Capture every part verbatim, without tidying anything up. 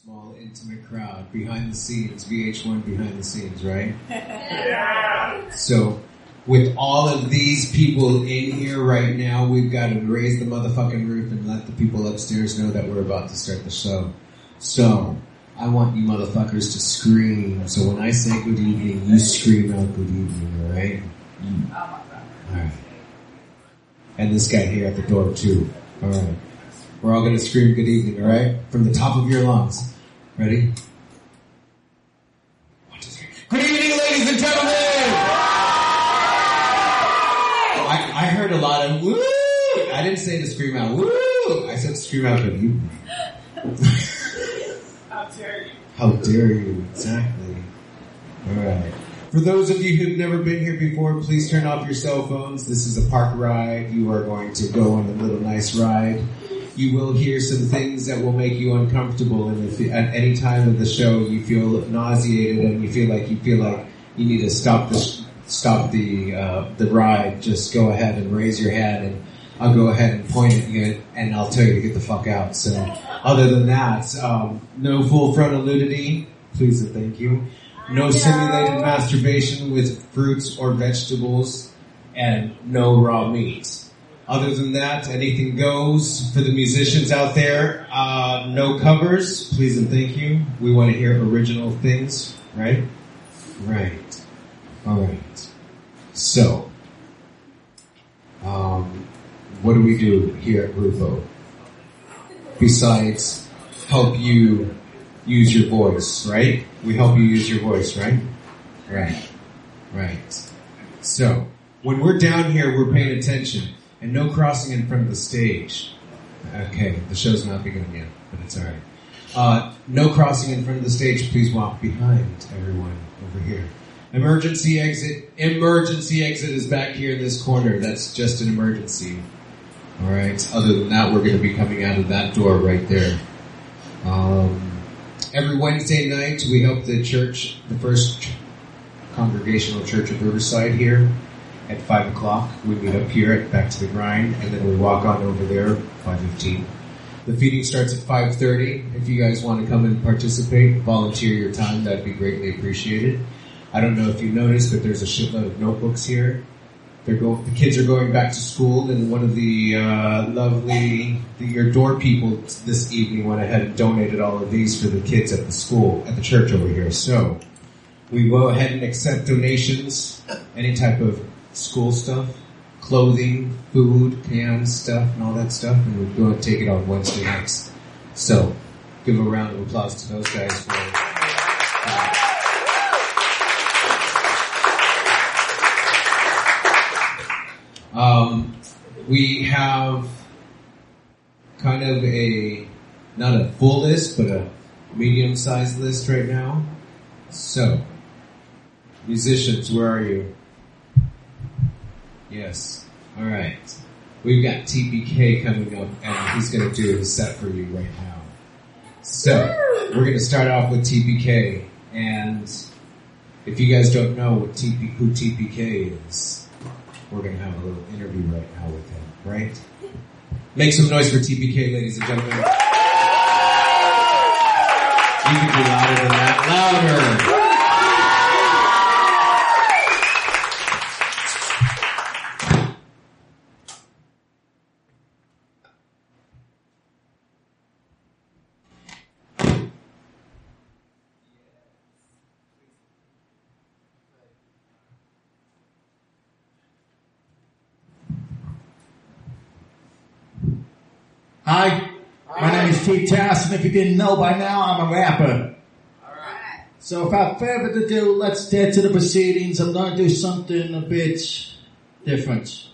small, intimate crowd, behind the scenes, V H one behind the scenes, right? Yeah. So, with all of these people in here right now, we've got to raise the motherfucking roof and let the people upstairs know that we're about to start the show. So, I want you motherfuckers to scream. So when I say good evening, you scream out good evening, alright? Mm. Alright. And this guy here at the door too. Alright. We're all gonna scream good evening, alright? From the top of your lungs. Ready? One, two, three. Good evening, ladies and gentlemen! I, I heard a lot of woo! I didn't say to scream out woo! I said scream out good evening. How dare you? How dare you, exactly. Alright. For those of you who've never been here before, please turn off your cell phones. This is a park ride. You are going to go on a little nice ride. You will hear some things that will make you uncomfortable, and if at any time of the show you feel nauseated and you feel like you feel like you need to stop the stop the uh, the ride, just go ahead and raise your hand, and I'll go ahead and point at you, and I'll tell you to get the fuck out. So, other than that, um, no full frontal nudity, please and thank you. No simulated masturbation with fruits or vegetables, and no raw meat. Other than that, anything goes for the musicians out there. Uh, no covers, please and thank you. We want to hear original things, right? Right. Alright. So, um, what do we do here at Rufo? Besides help you use your voice, right? We help you use your voice, right? Right. Right. So, when we're down here, we're paying attention. And no crossing in front of the stage. Okay, the show's not begun yet, but it's alright. Uh, no crossing in front of the stage. Please walk behind everyone over here. Emergency exit. Emergency exit is back here in this corner. That's just an emergency. Alright, other than that, we're going to be coming out of that door right there. Um, every Wednesday night, we help the church, the First Congregational Church of Riverside here. At five o'clock, we meet up here at Back to the Grind, and then we walk on over there, five fifteen. The feeding starts at five thirty. If you guys want to come and participate, volunteer your time, that'd be greatly appreciated. I don't know if you noticed, but there's a shitload of notebooks here. They're go- the kids are going back to school, and one of the uh, lovely, the, your door people this evening went ahead and donated all of these for the kids at the school, at the church over here. So, we go ahead and accept donations, any type of school stuff, clothing, food, cans, stuff, and all that stuff, and we're going to take it on Wednesday nights. So, give a round of applause to those guys for uh, um, we have kind of a, not a full list, but a medium-sized list right now. So, musicians, where are you? Yes. Alright. We've got T P K coming up, and he's going to do his set for you right now. So, we're going to start off with T P K, and if you guys don't know what T P, who T P K is, we're going to have a little interview right now with him, right? Make some noise for T P K, ladies and gentlemen. You can be louder than that. Louder! Hi, my name is T-Tass, and if you didn't know by now, I'm a rapper. Alright. So without further ado, let's get to the proceedings. I'm going to do something a bit different.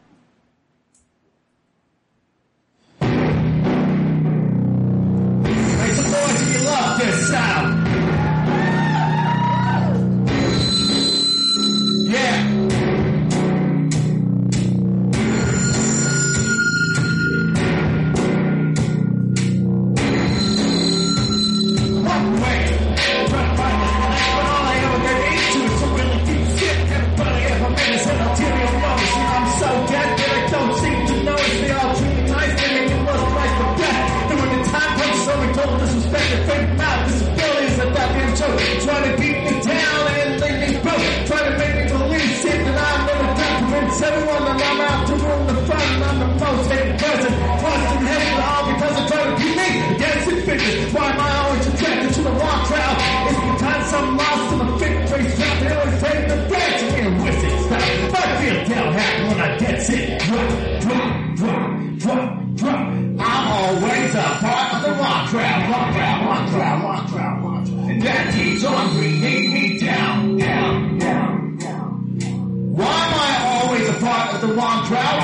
Make some noise if you love this sound. Yeah. Disrespect your favorite mouth. mantra, mantra, mantra. And that keeps on bringing me down, down, down, down. Why am I always a part of the wrong crowd?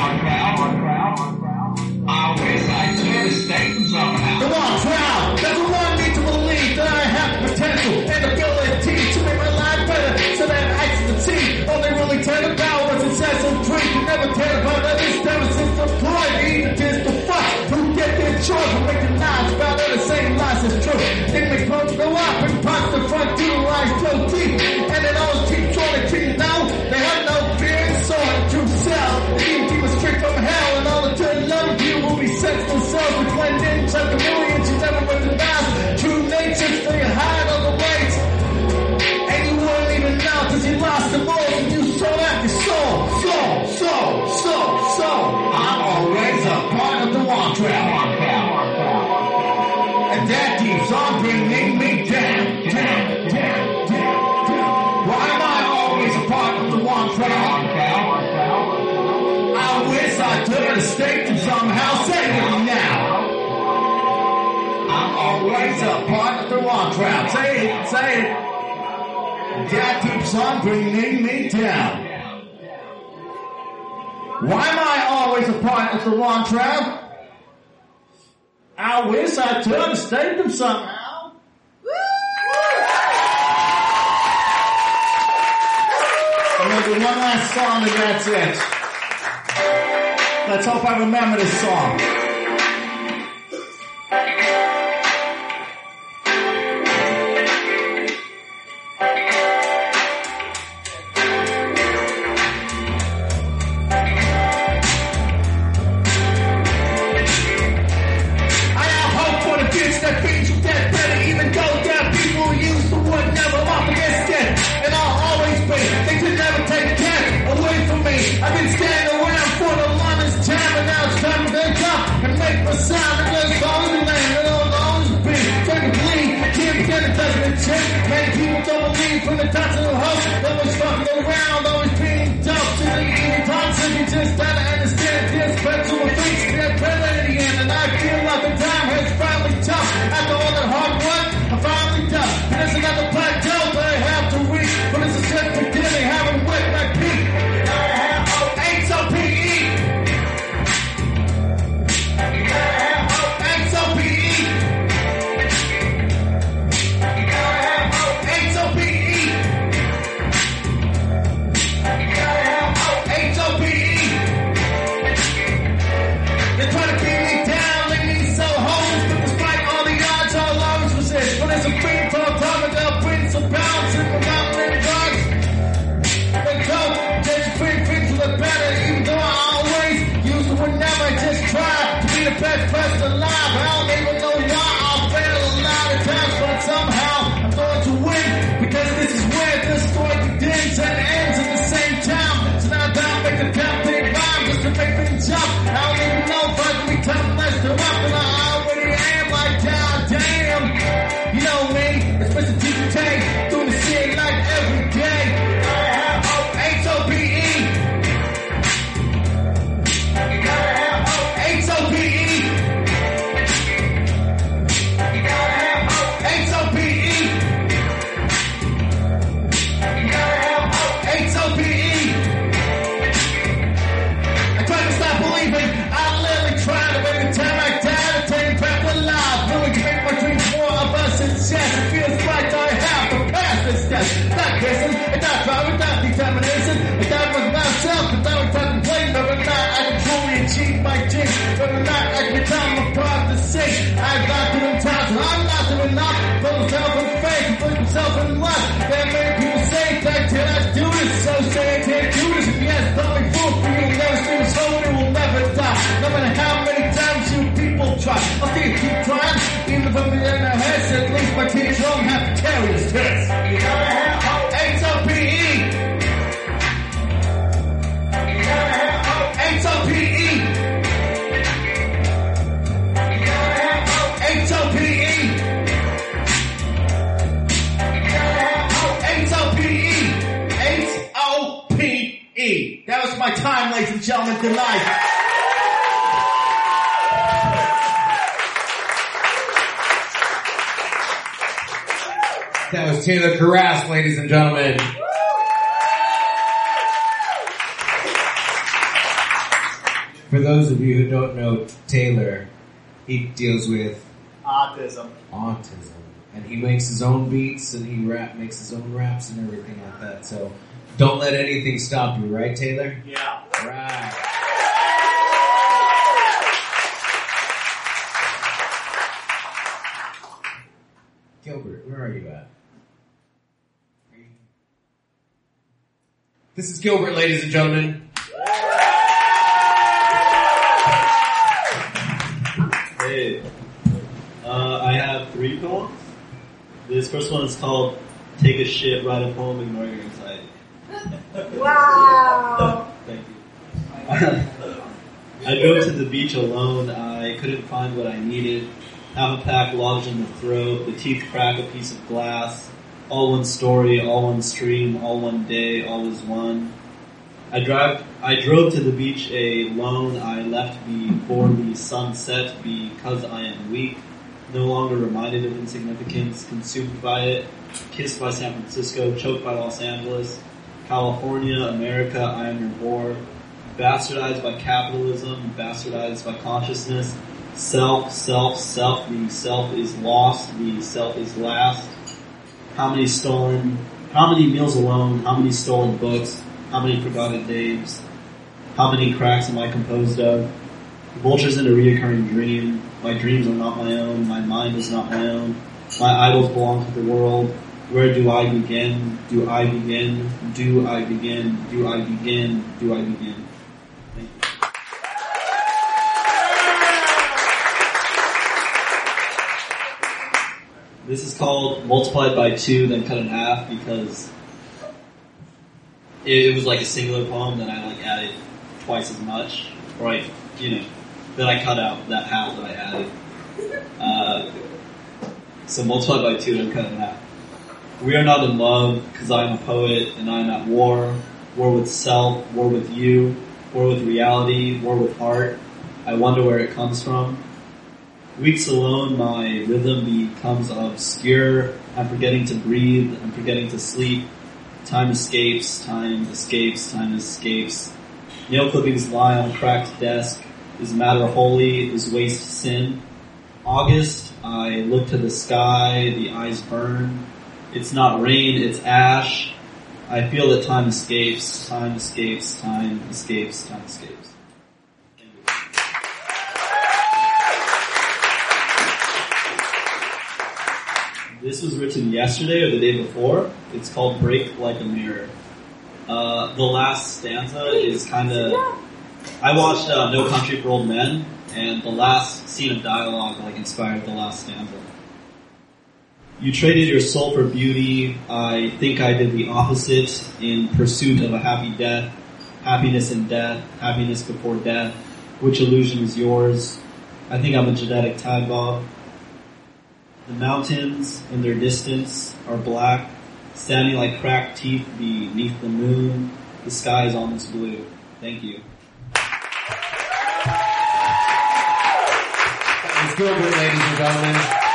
I wish I could escape from somehow. The wrong crowd doesn't want me to believe that I have potential and ability to make my life better. So that I can see all they really care about was incessant drink. You never care about others, never since the pride. Even just the fuck who get their choice from making lies about all the same lies as true. They make clothes go up and punch the front to the lies so deep. And it all keeps on to keep now. They have no fear and sword and true self. They even keep us straight from hell and all the good love of you will be sent to themselves to blend in like the millions you never recognize. True nature, stay hide on the weights. And you wouldn't even know cause you lost the most and you saw that you saw, saw, saw, saw, saw. I'm always a part of the one crowd. And that keeps on bringing me down, down, down, down, down. Why am I always a part of the one crowd? I wish I could escape and somehow save it now. I'm always a part of the one crowd. Say it, say it. That keeps on bringing me down. Why am I always a part of the wrong crowd? I wish I could escape them somehow. And maybe one last song and that's it. Let's hope I remember this song. I've been standing around for the longest time and now it's time to wake up and make my sound and just all the land and all always been technically can't forget it doesn't change. Many people don't believe from the top to the house. Always fucking around, always being dumb to the easy times if you just gotta understand this but to a face that better in the end and I feel like the time has finally tough. After all the hard work, I'm finally done. And there's another plateau that I have to reach, but it's a just beginning, haven't wet my peak. H O P E. H O P E. H O P E. H O P E. They try to keep me down, leave me so homeless, but despite all the odds, I'll always resist. But there's a free for a time and they'll bring some balance in the mountain dogs. They don't, there's a free free to the better. Even though I always use the word never, I just try to be the best person alive. I don't even know why I'll fail a lot of times, but somehow I'm going to win because this is where this story begins and ends at the same time. So now I'm down, make the campaign rhyme just to make things up. I don't even know if I can become less than up, and I already am like God damn. You know me, it's Mister T K, doing the shit like every day. H O P E. H O P E. H O P E. H O P E. I try to stop believing. I literally try to make the time I die to take back alive. Willing to make my dreams more of us and yes, it feels like I have to pass this test. Not kissing, it's not power, not determination. It's not with myself, it's not with contemplation. Whether or not I can truly achieve my dreams. Whether or not I can become a part of the same. I've gone through them times when I'm not doing enough. Put myself in faith, put myself in love. There are many people say that can I do this? So say I can't do this. If yes, tell me fool for you. Never see the soul, it will never die. No matter how many times you people try, I'll still keep trying. Even if I'm in the heads, at least my kids don't have to carry this test. H O P E. H O P E. H O P E. H O P E. H O P E. That was my time, ladies and gentlemen. Good night. That was Taylor Carras, ladies and gentlemen. For those of you who don't know Taylor, he deals with Autism. autism. And he makes his own beats and he rap, makes his own raps and everything like that. So don't let anything stop you, right, Taylor? Yeah. Right. Gilbert, where are you at? Are you... This is Gilbert, ladies and gentlemen. Hey, uh, I have three poems. This first one is called Take a Shit, Write a Poem, Ignore Your Anxiety. Wow. Thank you. I drove to the beach alone. I couldn't find what I needed. Half a pack lodged in the throat. The teeth crack a piece of glass. All one story, all one stream, all one day, all was one. I drive. I drove to the beach alone. I left before the sun set because I am weak. No longer reminded of insignificance. Consumed by it. Kissed by San Francisco. Choked by Los Angeles. California, America, I am your whore. Bastardized by capitalism. Bastardized by consciousness. Self, self, self. The self is lost. The self is last. How many stolen, how many meals alone? How many stolen books? How many forgotten names? How many cracks am I composed of? Vultures in a reoccurring dream. My dreams are not my own. My mind is not my own. My idols belong to the world. Where do I begin? Do I begin? Do I begin? Do I begin? Do I begin? Thank you. This is called Multiplied by Two, then Cut in Half, because it, it was like a singular poem, then I like added twice as much, or I, you know, then I cut out that half that I added. Uh, so multiplied by two, then cut in half. We are not in love, because I am a poet, and I am at war. War with self, war with you, war with reality, war with art. I wonder where it comes from. Weeks alone, my rhythm becomes obscure. I'm forgetting to breathe. I'm forgetting to sleep. Time escapes. Time escapes. Time escapes. Nail clippings lie on a cracked desk. Is matter holy? Is waste sin? August, I look to the sky. The eyes burn. It's not rain. It's ash. I feel that time escapes. Time escapes. Time escapes. Time escapes. This was written yesterday or the day before. It's called Break Like a Mirror. Uh, the last stanza is kind of... I watched uh, No Country for Old Men, and the last scene of dialogue like inspired the last stanza. You traded your soul for beauty. I think I did the opposite in pursuit of a happy death. Happiness in death. Happiness before death. Which illusion is yours? I think I'm a genetic tide bob. The mountains in their distance are black, standing like cracked teeth beneath the moon. The sky is almost blue. Thank you. It's Gilbert, ladies and gentlemen.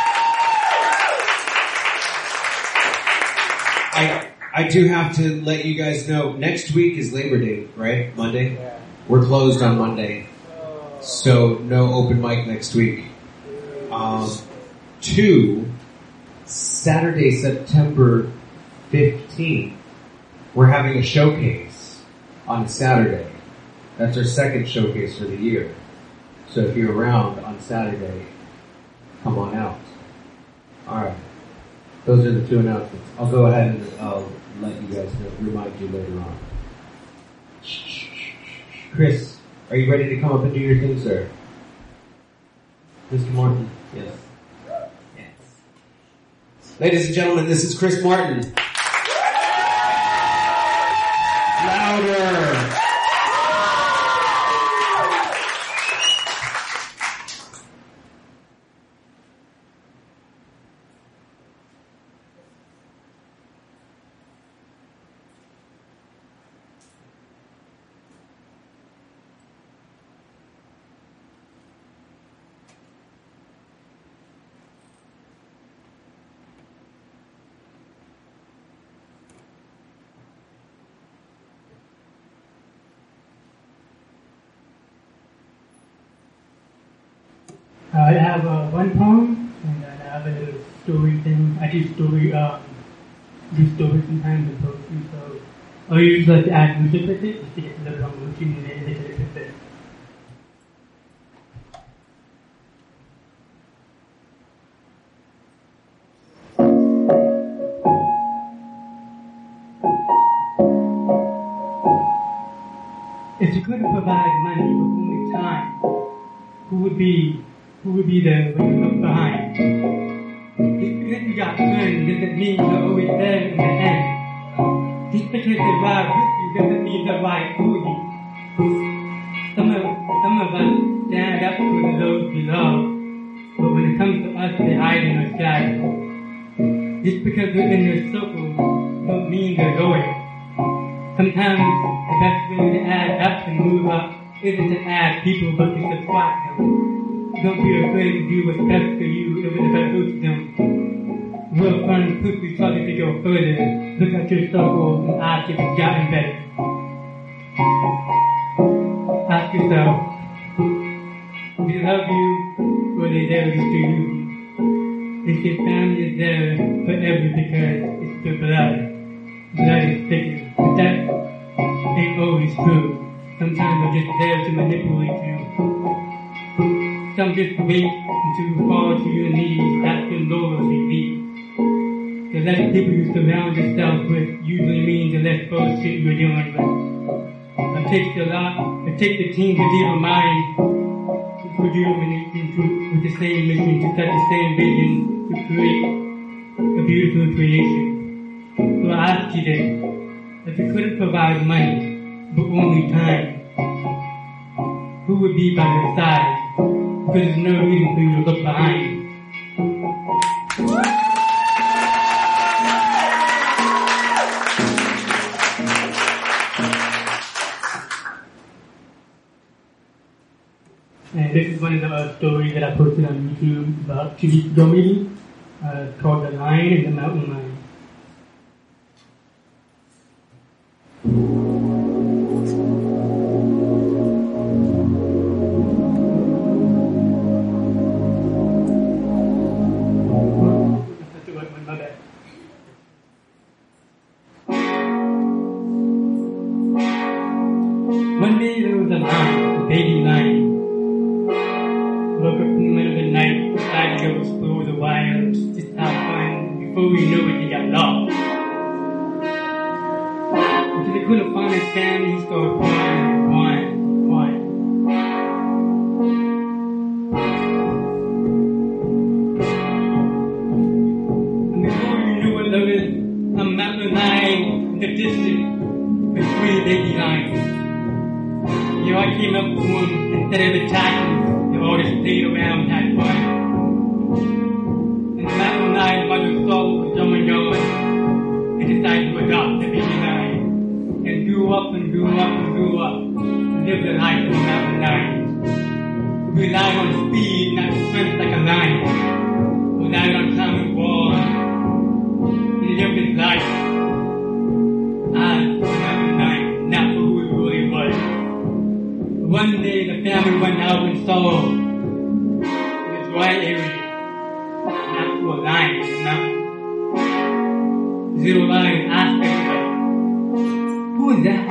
I I do have to let you guys know, next week is Labor Day, right? Monday? Yeah. We're closed on Monday. So no open mic next week. Um, two, Saturday, September fifteenth, we're having a showcase on Saturday. That's our second showcase for the year. So if you're around on Saturday, come on out. Alright. Those are the two announcements. I'll go ahead and I'll let you guys know, remind you later on. Chris, are you ready to come up and do your thing, sir? Mister Martin? Yes. Yes. Ladies and gentlemen, this is Chris Martin. Louder! Uh, I have uh, one poem, and then I have a little story thing. I do story, um, do stories sometimes in poetry, so I usually like to add music with it, just to get a little emotion and then make it a bit better. If you couldn't provide money but only time, who would be, who would be there when you look behind? Just because you got friends doesn't mean they're always there in the end. Just because they ride with you doesn't mean they're right for you. Some of, some of us stand up for those we love, but when it comes to us, they hide in our shadow. Just because we're in their circle don't mean they're loyal. Sometimes the best way to add up and move up isn't to add people but to subtract them. Don't be afraid to do what's best for you even if it hurts them. Real fun push each other to go further. Look at your circle and ask if it's gotten better. Ask yourself, do they love you or are they there just to use you? If your family is there forever because it's your blood. Blood is thicker. But that ain't always true. Sometimes they're just there to manipulate you. Some just wait until you fall to your knees. That's when loyalty leaves. The less people you surround yourself with usually means the less bullshit you're dealing with. It takes a lot. It takes a team to deal in mind to deal with the same mission, to set the same vision, to create a beautiful creation. So I ask you this. If you couldn't provide money, but only time, who would be by your side? Because there's no reason for you to look behind. And this is one of the uh, stories that I posted on YouTube about two weeks ago maybe, uh, called The Lion and the Mountain Lion. One day there was a lion, a baby lion. Woke up in the middle of the night, decided to go explore the wilds, just have fun. Before we knew it, he got lost. Because he couldn't find his family, he started crying, crying, crying. And before we knew it, there was a mountain lion in the distance with three baby lions. You know, I came up to him, instead of attacking, they all just stayed around and had fun. And the mountain lion mother saw what was going on and decided to adopt the baby lion. And grew up and grew up and grew up and lived the life of a mountain lion. He relied on speed, not strength like a lion. He relied on common bond. He lived his life as a mountain lion, not for who he really was. One day the family went out and saw in a dry area an actual lion in the mountain. The little lion asked everybody, who is that?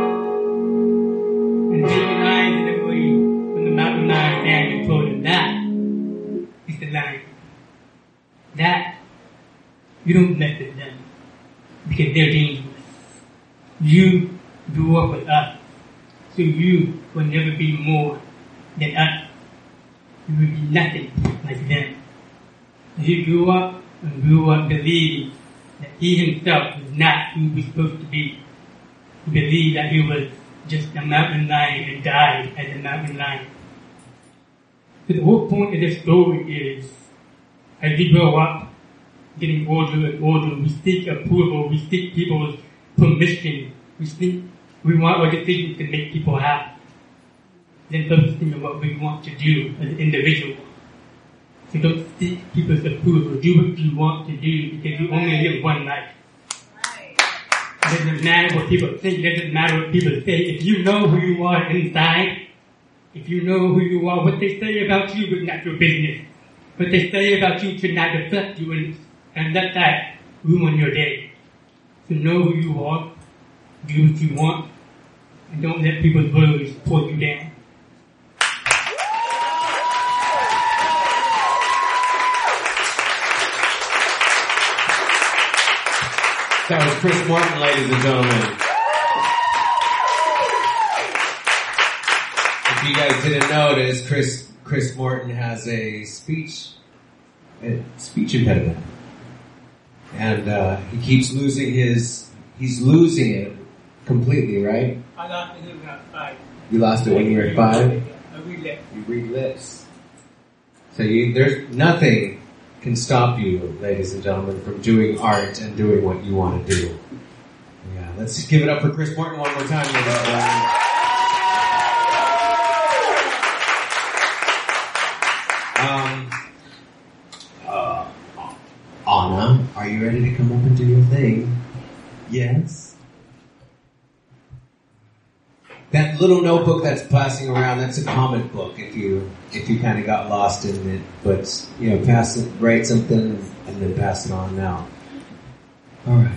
And the baby lion deliberately from the mountain lion family told him, that is the lion. That, you don't mess with them because they're dangerous. You grew up with us. So you will never be more than us. You will be nothing like them. He grew up and grew up believing that he himself was not who he was supposed to be. He believed that he was just a mountain lion and died as a mountain lion. So the whole point of this story is, as we grow up, getting older and older, we seek approval, we seek people's permission, we seek We want our decisions to make people happy. Then focusing on what we want to do as an individual. So don't seek people's approval. Do what you want to do because you only live one life. Right. It doesn't matter what people think. It doesn't matter what people say. If you know who you are inside, If you know who you are, what they say about you is not your business. What they say about you should not affect you, and, and let that ruin your day. So know who you are, do what you want, and don't let people's words pull you down. That was Chris Martin, ladies and gentlemen. If you guys didn't notice, Chris Chris Martin has a speech a speech impediment, and uh, he keeps losing his. He's losing it completely, right? I lost it when I was five. You lost it when you were five. I read lips. You read lips. So you, there's nothing can stop you, ladies and gentlemen, from doing art and doing what you want to do. Yeah, let's give it up for Chris Martin one more time, ladies and gentlemen. Um, uh, Anna, are you ready to come up and do your thing? Yes. That little notebook that's passing around, that's a comic book if you if you kind of got lost in it. But, you know, pass it, write something and then pass it on now. Alright.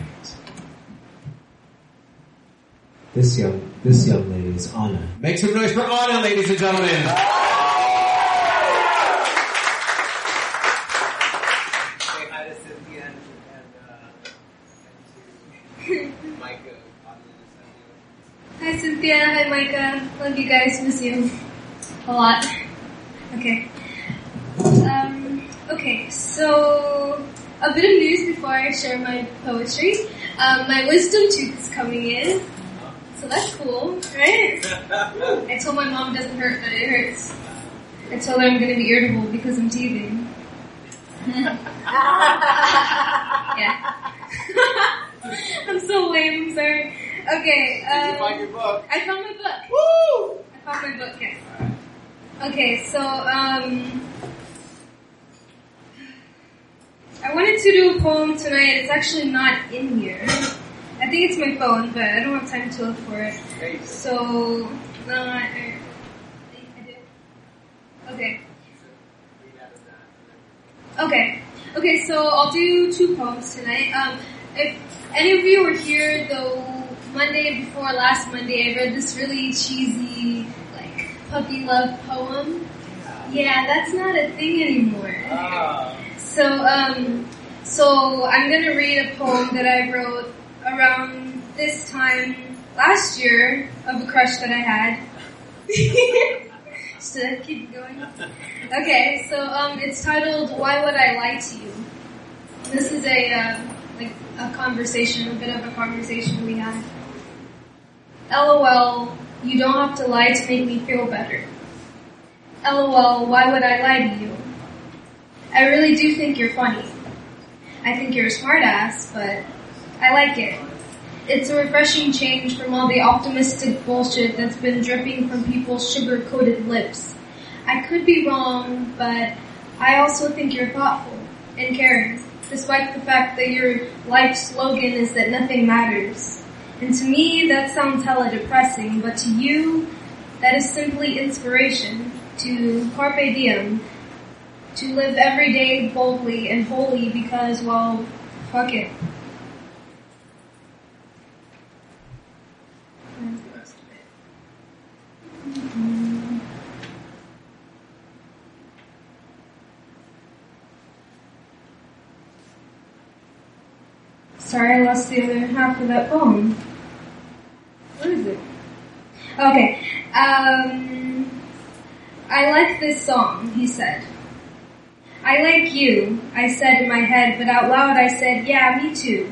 This young, this young lady is Anna. Make some noise for Anna, ladies and gentlemen. Say hi to Cynthia and, and, uh, and to Micah. Hi Cynthia, hi Micah. Love you guys, miss you a lot. Okay. Um, okay, so a bit of news before I share my poetry. Um, my wisdom tooth is coming in, so that's cool, right? I told my mom it doesn't hurt, but it hurts. I told her I'm going to be irritable because I'm teething. Yeah. I'm so lame, I'm sorry. Okay, um, Did you find your book? I found my book. Woo! I found my book, yes. Okay, so, um, I wanted to do a poem tonight. It's actually not in here. I think it's my phone, but I don't have time to look for it. So, no, I, I do. Okay. Okay. Okay, so I'll do two poems tonight. Um, if any of you were here the Monday before last Monday, I read this really cheesy, like, puppy love poem. Yeah, that's not a thing anymore. Ah. So, um, so I'm gonna read a poem that I wrote around this time last year of a crush that I had. Should I keep going? Okay, so, um, it's titled, Why Would I Lie to You? This is a, uh, like, a conversation, a bit of a conversation we had. LOL, you don't have to lie to make me feel better. LOL, why would I lie to you? I really do think you're funny. I think you're a smartass, but I like it. It's a refreshing change from all the optimistic bullshit that's been dripping from people's sugar-coated lips. I could be wrong, but I also think you're thoughtful and caring, despite the fact that your life slogan is that nothing matters. And to me, that sounds hella depressing, but to you, that is simply inspiration to carpe diem, to live every day boldly and wholly because, well, fuck it. Where's the rest of it? Mm-hmm. Sorry, I lost the other half of that poem. Where is it? Okay. Um, I like this song, he said. I like you, I said in my head, but out loud I said, yeah, me too.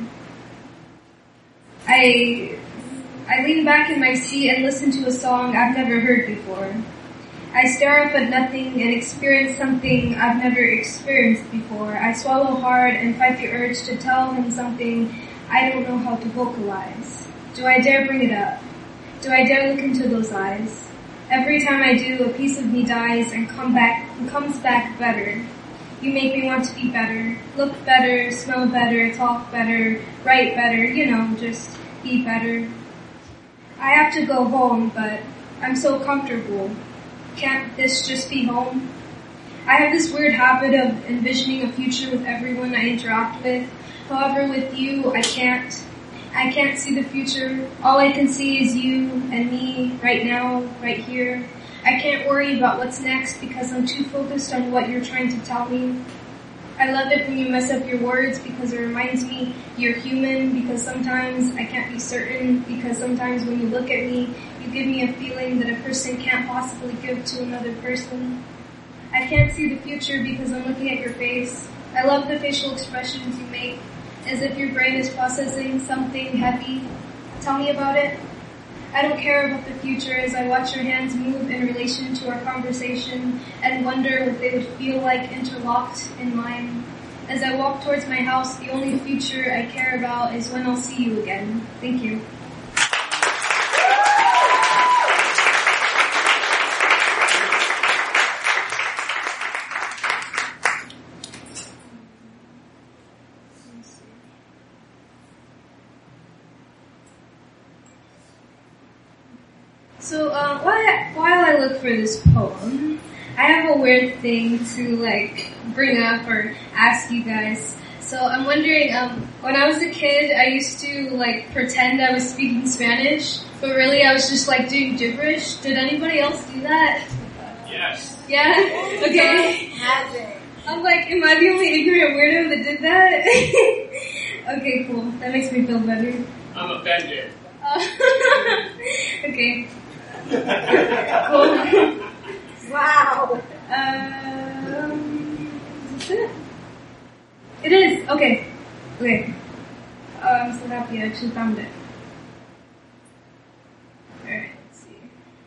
I, I lean back in my seat and listen to a song I've never heard before. I stare up at nothing and experience something I've never experienced before. I swallow hard and fight the urge to tell him something I don't know how to vocalize. Do I dare bring it up? Do I dare look into those eyes? Every time I do, a piece of me dies and come back, comes back better. You make me want to be better, look better, smell better, talk better, write better, you know, just be better. I have to go home, but I'm so comfortable. Can't this just be home? I have this weird habit of envisioning a future with everyone I interact with. However, with you, I can't. I can't see the future. All I can see is you and me right now, right here. I can't worry about what's next because I'm too focused on what you're trying to tell me. I love it when you mess up your words because it reminds me you're human, because sometimes I can't be certain, because sometimes when you look at me, you give me a feeling that a person can't possibly give to another person. I can't see the future because I'm looking at your face. I love the facial expressions you make, as if your brain is processing something heavy. Tell me about it. I don't care about the future as I watch your hands move in relation to our conversation and wonder what they would feel like interlocked in mine. As I walk towards my house, the only future I care about is when I'll see you again. Thank you. So uh, while, while I look for this poem, I have a weird thing to like bring up or ask you guys. So I'm wondering, um, when I was a kid, I used to like pretend I was speaking Spanish, but really I was just like doing gibberish. Did anybody else do that? Yes. Yeah? Okay. I'm like, am I the only ignorant weirdo that did that? Okay, cool. That makes me feel better. I'm offended. Uh, okay. Cool. Wow. Um, is this it? It is. Okay. Okay. Oh, I'm so happy I actually found it. Alright, let's see.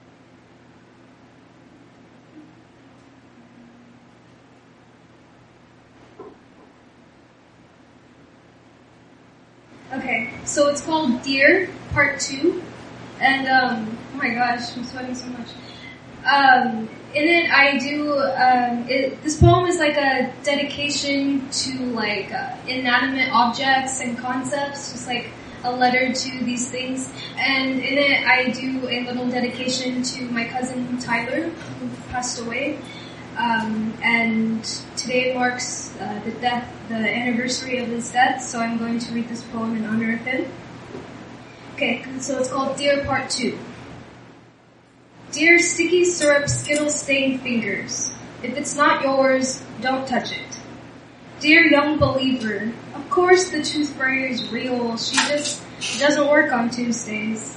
Okay, so it's called Dear, Part two. And, um, oh my gosh, I'm sweating so much. Um, in it, I do, um, it, this poem is like a dedication to, like, uh, inanimate objects and concepts, just like a letter to these things. And in it, I do a little dedication to my cousin Tyler, who passed away. Um, and today marks uh, the death, the anniversary of his death, so I'm going to read this poem in honor of him. Okay, so it's called Dear Part two. Dear sticky syrup skittle stained fingers, if it's not yours, don't touch it. Dear young believer, of course the tooth fairy is real, she just doesn't work on Tuesdays.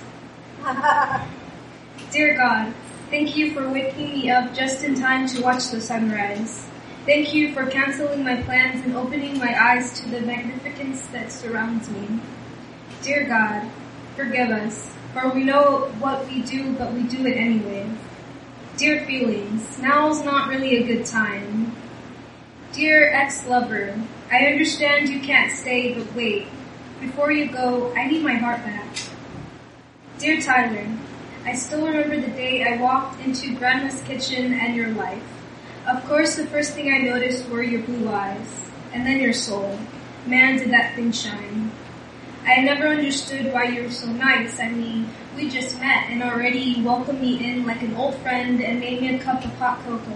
Dear God, thank you for waking me up just in time to watch the sunrise. Thank you for canceling my plans and opening my eyes to the magnificence that surrounds me. Dear God, forgive us, for we know what we do, but we do it anyway. Dear feelings, now's not really a good time. Dear ex-lover, I understand you can't stay, but wait. Before you go, I need my heart back. Dear Tyler, I still remember the day I walked into Grandma's kitchen and your life. Of course, the first thing I noticed were your blue eyes, and then your soul. Man, did that thing shine. I never understood why you were so nice. I mean, we just met and already you welcomed me in like an old friend and made me a cup of hot cocoa.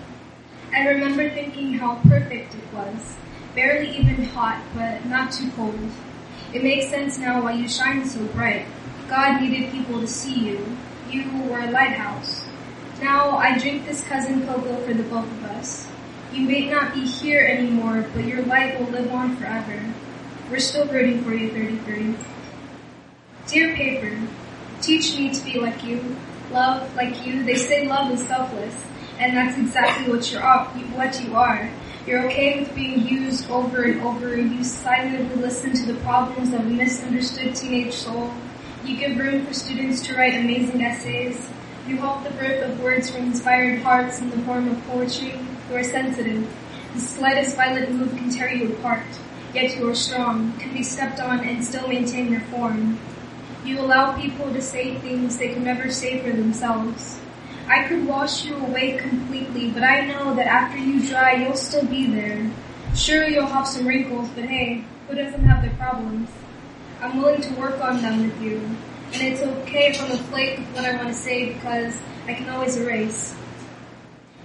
I remember thinking how perfect it was. Barely even hot, but not too cold. It makes sense now why you shine so bright. God needed people to see you. You were a lighthouse. Now I drink this cousin cocoa for the both of us. You may not be here anymore, but your light will live on forever. We're still rooting for you, thirty-three. Dear paper, teach me to be like you. Love like you. They say love is selfless, and that's exactly what you're what you are. You're okay with being used over and over. You silently listen to the problems of a misunderstood teenage soul. You give room for students to write amazing essays. You hold the birth of words from inspired hearts in the form of poetry. You are sensitive. The slightest violent move can tear you apart. Yet you are strong, can be stepped on and still maintain your form. You allow people to say things they could never say for themselves. I could wash you away completely, but I know that after you dry, you'll still be there. Sure, you'll have some wrinkles, but hey, who doesn't have their problems? I'm willing to work on them with you. And it's okay if I'm a flake with what I want to say because I can always erase.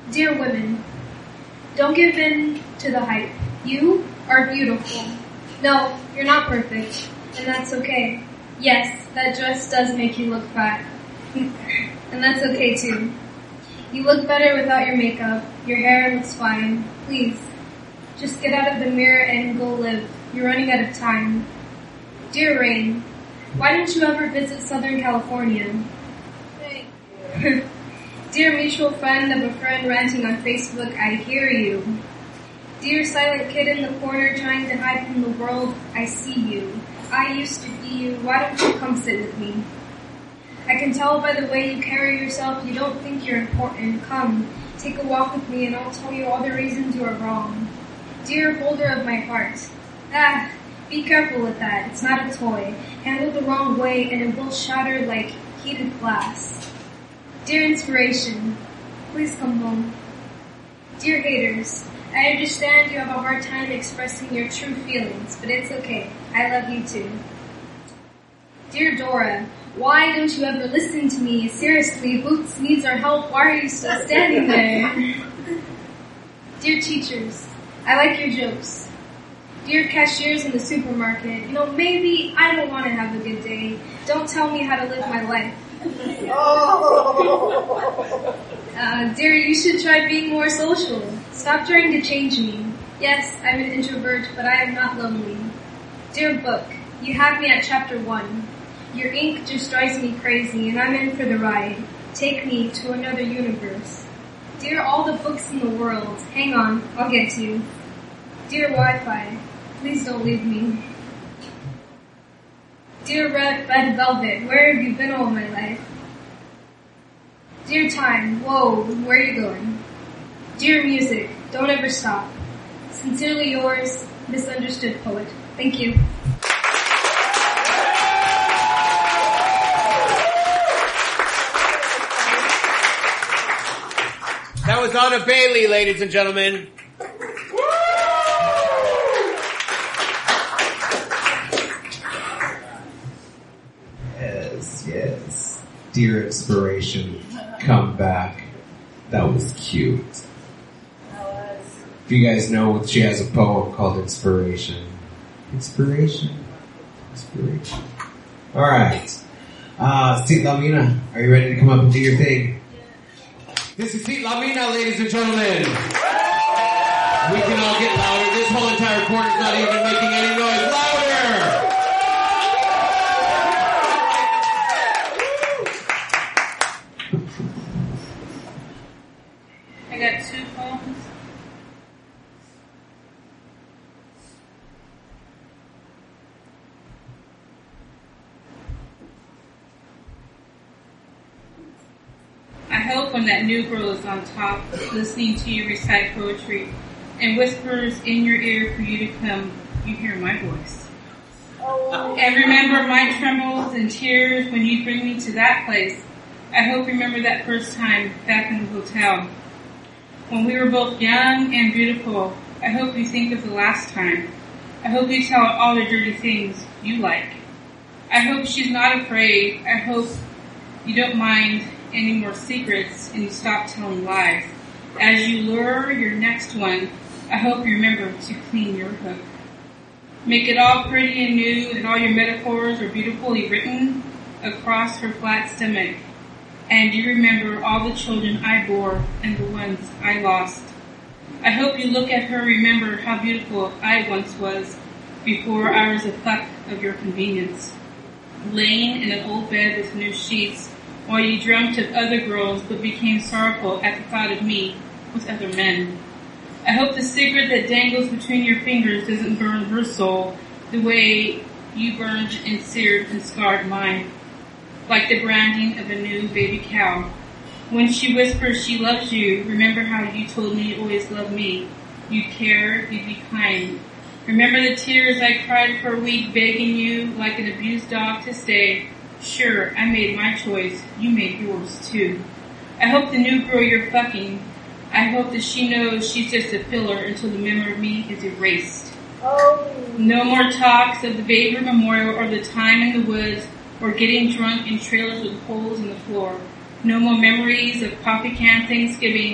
Dear women, don't give in to the hype. You are beautiful. No, you're not perfect, and that's okay. Yes, that dress does make you look fat, and that's okay too. You look better without your makeup. Your hair looks fine. Please, just get out of the mirror and go live. You're running out of time. Dear Rain, why don't you ever visit Southern California? Thank you. Dear mutual friend of a friend ranting on Facebook, I hear you. Dear silent kid in the corner trying to hide from the world, I see you. I used to be you. Why don't you come sit with me? I can tell by the way you carry yourself you don't think you're important. Come, take a walk with me and I'll tell you all the reasons you are wrong. Dear holder of my heart. Ah, be careful with that. It's not a toy. Handled the wrong way and it will shatter like heated glass. Dear inspiration, please come home. Dear haters, I understand you have a hard time expressing your true feelings, but it's okay. I love you too. Dear Dora, why don't you ever listen to me? Seriously, Boots needs our help. Why are you still standing there? Dear teachers, I like your jokes. Dear cashiers in the supermarket, you know, maybe I don't want to have a good day. Don't tell me how to live my life. Uh, dear, you should try being more social. Stop trying to change me. Yes, I'm an introvert, but I am not lonely. Dear book, you have me at chapter one. Your ink just drives me crazy, and I'm in for the ride. Take me to another universe. Dear all the books in the world, hang on, I'll get to you. Dear Wi-Fi, please don't leave me. Dear Red, Red Velvet, where have you been all my life? Dear Time, whoa, where are you going? Dear Music, don't ever stop. Sincerely yours, Misunderstood Poet. Thank you. That was Anna Bailey, ladies and gentlemen. Yes, yes. Dear inspiration, come back. That was cute. That was. If you guys know, she has a poem called Inspiration. Inspiration. Inspiration. Alright. Uh, St. Lamina, are you ready to come up and do your thing? This is St. Lamina, ladies and gentlemen. We can all get louder. This whole entire corner's not even making any noise. Louder! I got two poems. I hope when that new girl is on top, listening to you recite poetry, and whispers in your ear for you to come, you hear my voice. Oh. And remember my trembles and tears when you bring me to that place. I hope you remember that first time back in the hotel. When we were both young and beautiful, I hope you think of the last time. I hope you tell her all the dirty things you like. I hope she's not afraid. I hope you don't mind any more secrets and you stop telling lies. As you lure your next one, I hope you remember to clean your hook. Make it all pretty and new and all your metaphors are beautifully written across her flat stomach. And you remember all the children I bore and the ones I lost. I hope you look at her and remember how beautiful I once was before I was a fuck of your convenience. Laying in an old bed with new sheets while you dreamt of other girls but became sorrowful at the thought of me with other men. I hope the cigarette that dangles between your fingers doesn't burn her soul the way you burned and seared and scarred mine. Like the branding of a new baby cow. When she whispers she loves you, remember how you told me you always loved me. You'd care, you'd be kind. Remember the tears I cried for a week begging you like an abused dog to stay. Sure, I made my choice. You made yours too. I hope the new girl you're fucking, I hope that she knows she's just a filler until the memory of me is erased. Oh. No more talks of the Babe Ruth Memorial or the time in the woods or getting drunk in trailers with holes in the floor. No more memories of coffee can Thanksgivings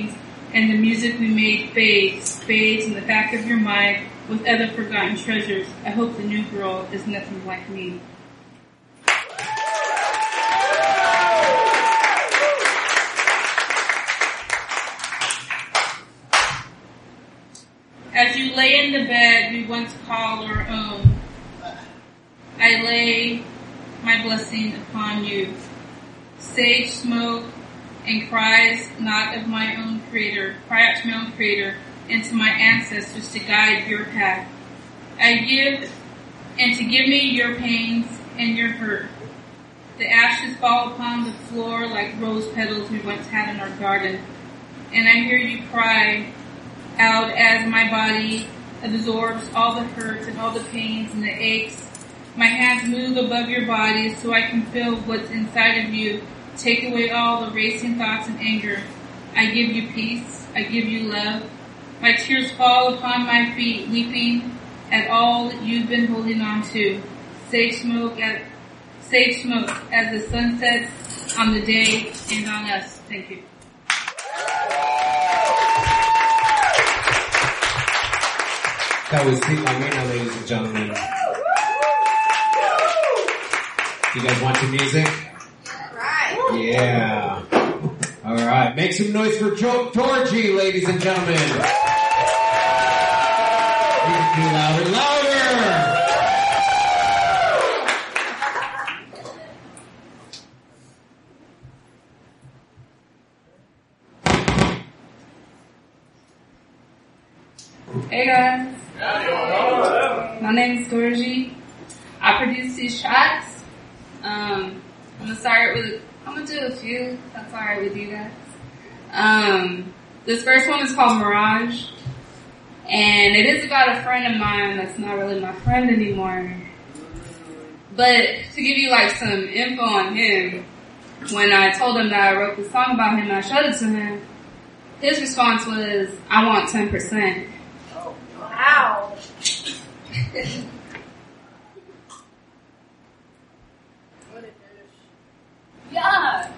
and the music we made fades, fades in the back of your mind with other forgotten treasures. I hope the new girl is nothing like me. As you lay in the bed we once called our own, I lay my blessing upon you. Sage smoke and cries not of my own creator, cry out to my own creator and to my ancestors to guide your path. I give and to give me your pains and your hurt. The ashes fall upon the floor like rose petals we once had in our garden. And I hear you cry out as my body absorbs all the hurts and all the pains and the aches. My hands move above your body so I can feel what's inside of you. Take away all the racing thoughts and anger. I give you peace. I give you love. My tears fall upon my feet, weeping at all that you've been holding on to. Sage smoke at sage smoke as the sun sets on the day and on us. Thank you. That was Steve Marina, ladies and gentlemen. You guys want some music? Alright. Yeah. Alright. Make some noise for jo- Georgie, ladies and gentlemen. You can do louder, louder! Hey guys. My name is Georgie. I produce these tracks. Um, I'm gonna start with, I'm gonna do a few, if that's alright with you guys. Um, this first one is called Mirage. And it is about a friend of mine that's not really my friend anymore. But to give you like some info on him, when I told him that I wrote this song about him and I showed it to him, his response was, I want ten percent. Wow. Yeah.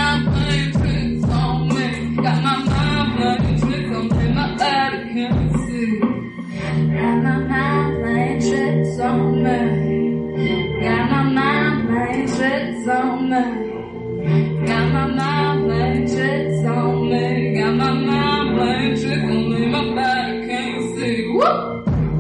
Got my mind playing tricks on me, my body can't see. me. Got my mind playing tricks on me. Got my mind playing tricks on me. My body can't see. Woo!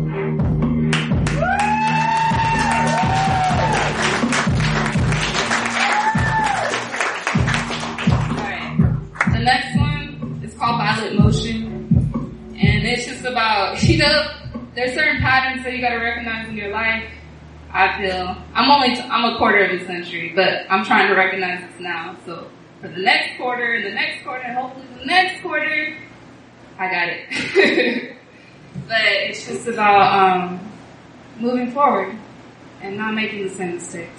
The next one is called Violet Motion, and it's just about, you know, there's certain patterns that you gotta recognize in your life. I feel, I'm only, t- I'm a quarter of a century, but I'm trying to recognize this now. So for the next quarter, and the next quarter, and hopefully the next quarter, I got it. But it's just about um, moving forward and not making the same mistakes.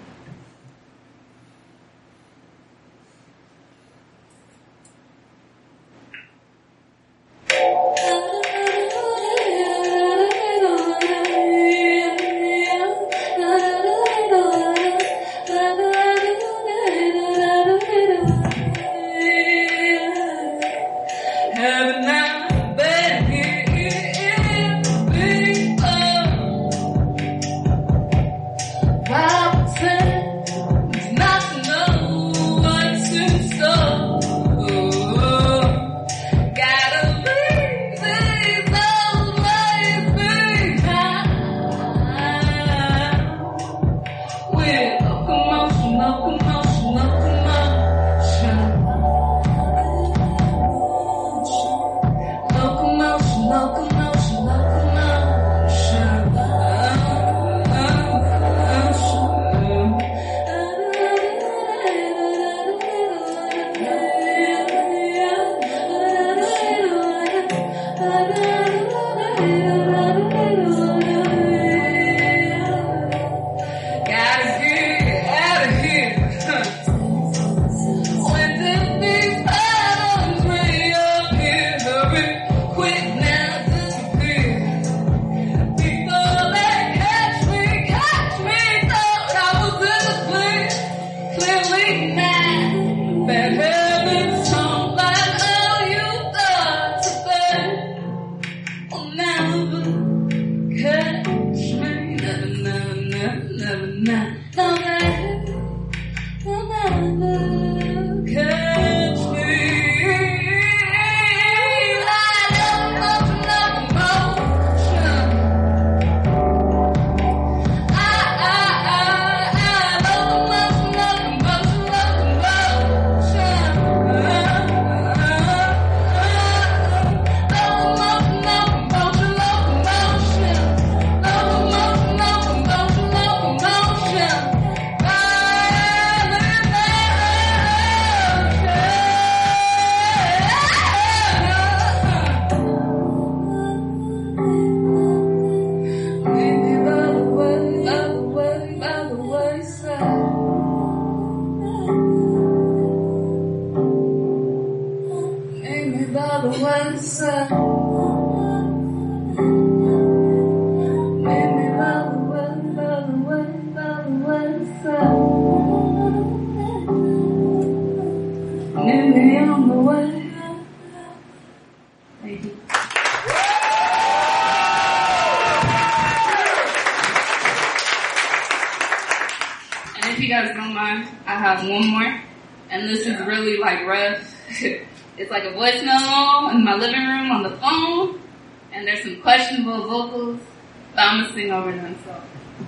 It's like a voice note in my living room on the phone, and there's some questionable vocals, but I'm gonna sing over them, so.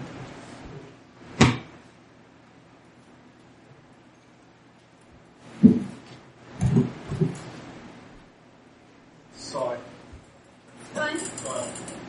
Sorry. Fine. Sorry.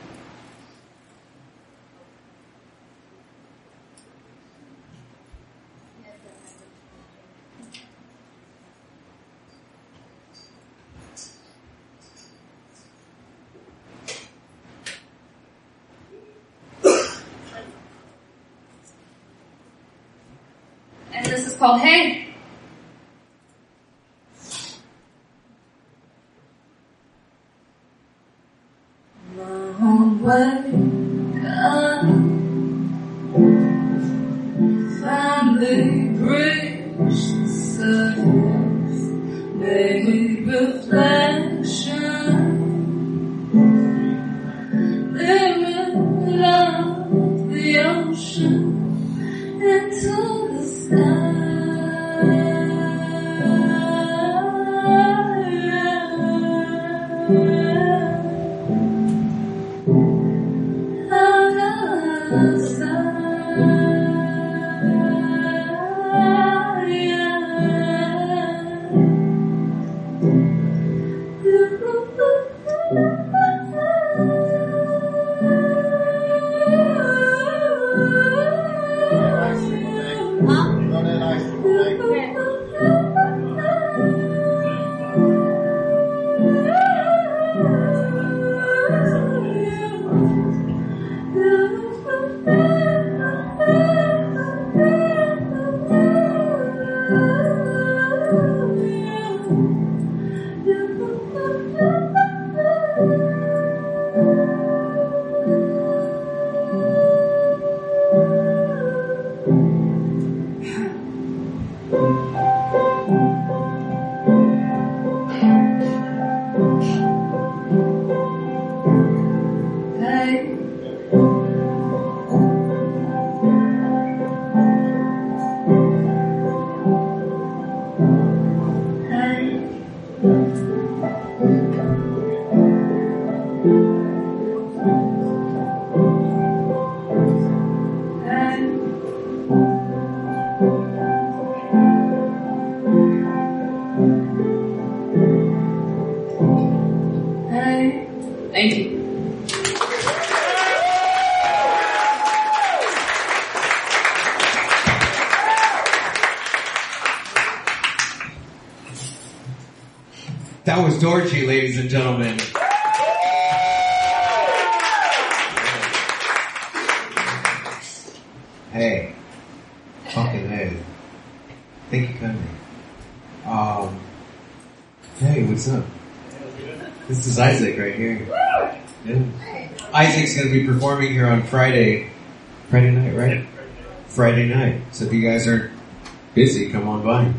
And this is called Hey. Long way gone, finally reached the surface, maybe reflection, limit of the ocean into the sky. Thank you. That was Dorothy, ladies and gentlemen. Hey. Fucking hey. Thank you kindly. Um, hey, what's up? This is Isaac right here. Yeah. Isaac's gonna be performing here on Friday. Friday night, right? Friday night. So if you guys are busy, come on by.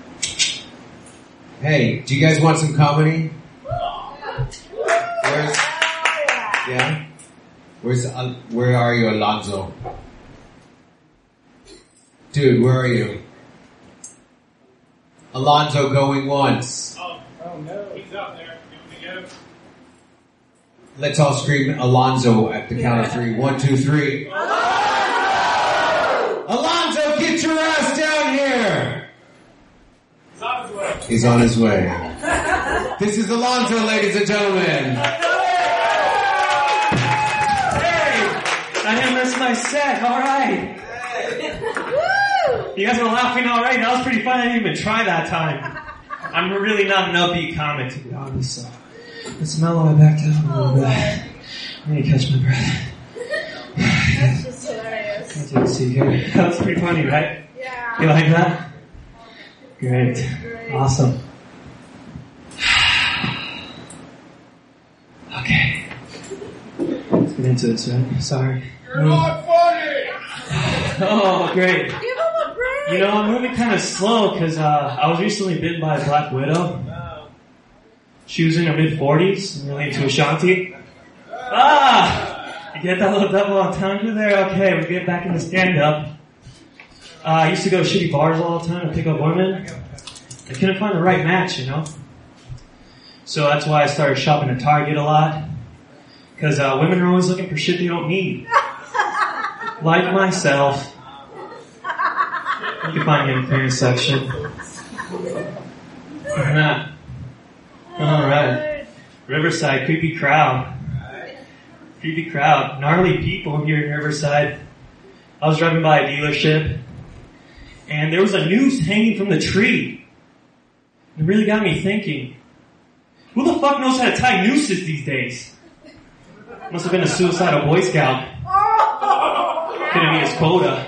Hey, do you guys want some comedy? Where's, yeah? Where's, uh, where are you, Alonzo? Dude, where are you? Alonzo going once. Oh, oh no, he's out there. You want me to get him? Let's all scream Alonzo at the count of three. One, two, three. Alonzo! Alonzo, get your ass down here! He's on his way. He's on his way. This is Alonzo, ladies and gentlemen. Hey! I didn't miss my set, alright. You guys were laughing alright, that was pretty fun. I didn't even try that time. I'm really not an upbeat comic, to be honest, so let's mellow it back down a little bit. I need to catch my breath. That's just hilarious. Let's take a seat here. That was pretty funny, right? Yeah. You like that? Great. Great. Awesome. Okay. Let's get into this, right? Sorry. You're not funny! Oh, great. Give him a break. You know, I'm moving kind of slow because uh, I was recently bitten by a black widow. She was in her mid-forties and related to Ashanti. Ah! You get that little double entendre there? Okay, we get back into stand-up. Uh, I used to go to shitty bars all the time to pick up women. I couldn't find the right match, you know? So that's why I started shopping at Target a lot. Because uh, women are always looking for shit they don't need. Like myself. You can find me in the clearance section. Nah. Alright. Riverside, creepy crowd. Creepy crowd. Gnarly people here in Riverside. I was driving by a dealership, and there was a noose hanging from the tree. It really got me thinking, who the fuck knows how to tie nooses these days? Must have been a suicidal Boy Scout. Couldn't meet his quota.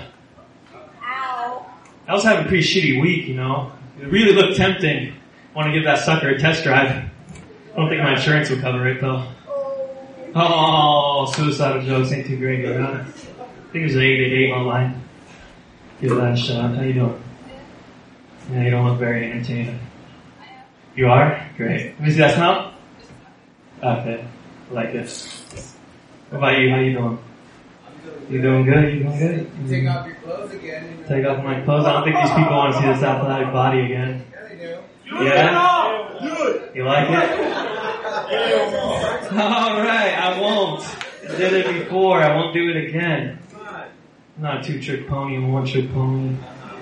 I was having a pretty shitty week, you know. It really looked tempting. Want to give that sucker a test drive. I don't think my insurance will cover it, though. Oh, suicidal jokes ain't too great, you know. I think there's an eight eight eight online. Give that a shot. How you doing? Yeah, you don't look very entertaining. You are? Great. Let me see that smile. Okay. I like this. What about you? How you doing? You doing good? You doing good? You take off your clothes again. Take off my clothes? I don't think these people want to see this athletic body again. Yeah, they do. Yeah? You like it? Alright, I won't. I did it before. I won't do it again. I'm not a two-trick pony. I'm a one-trick pony.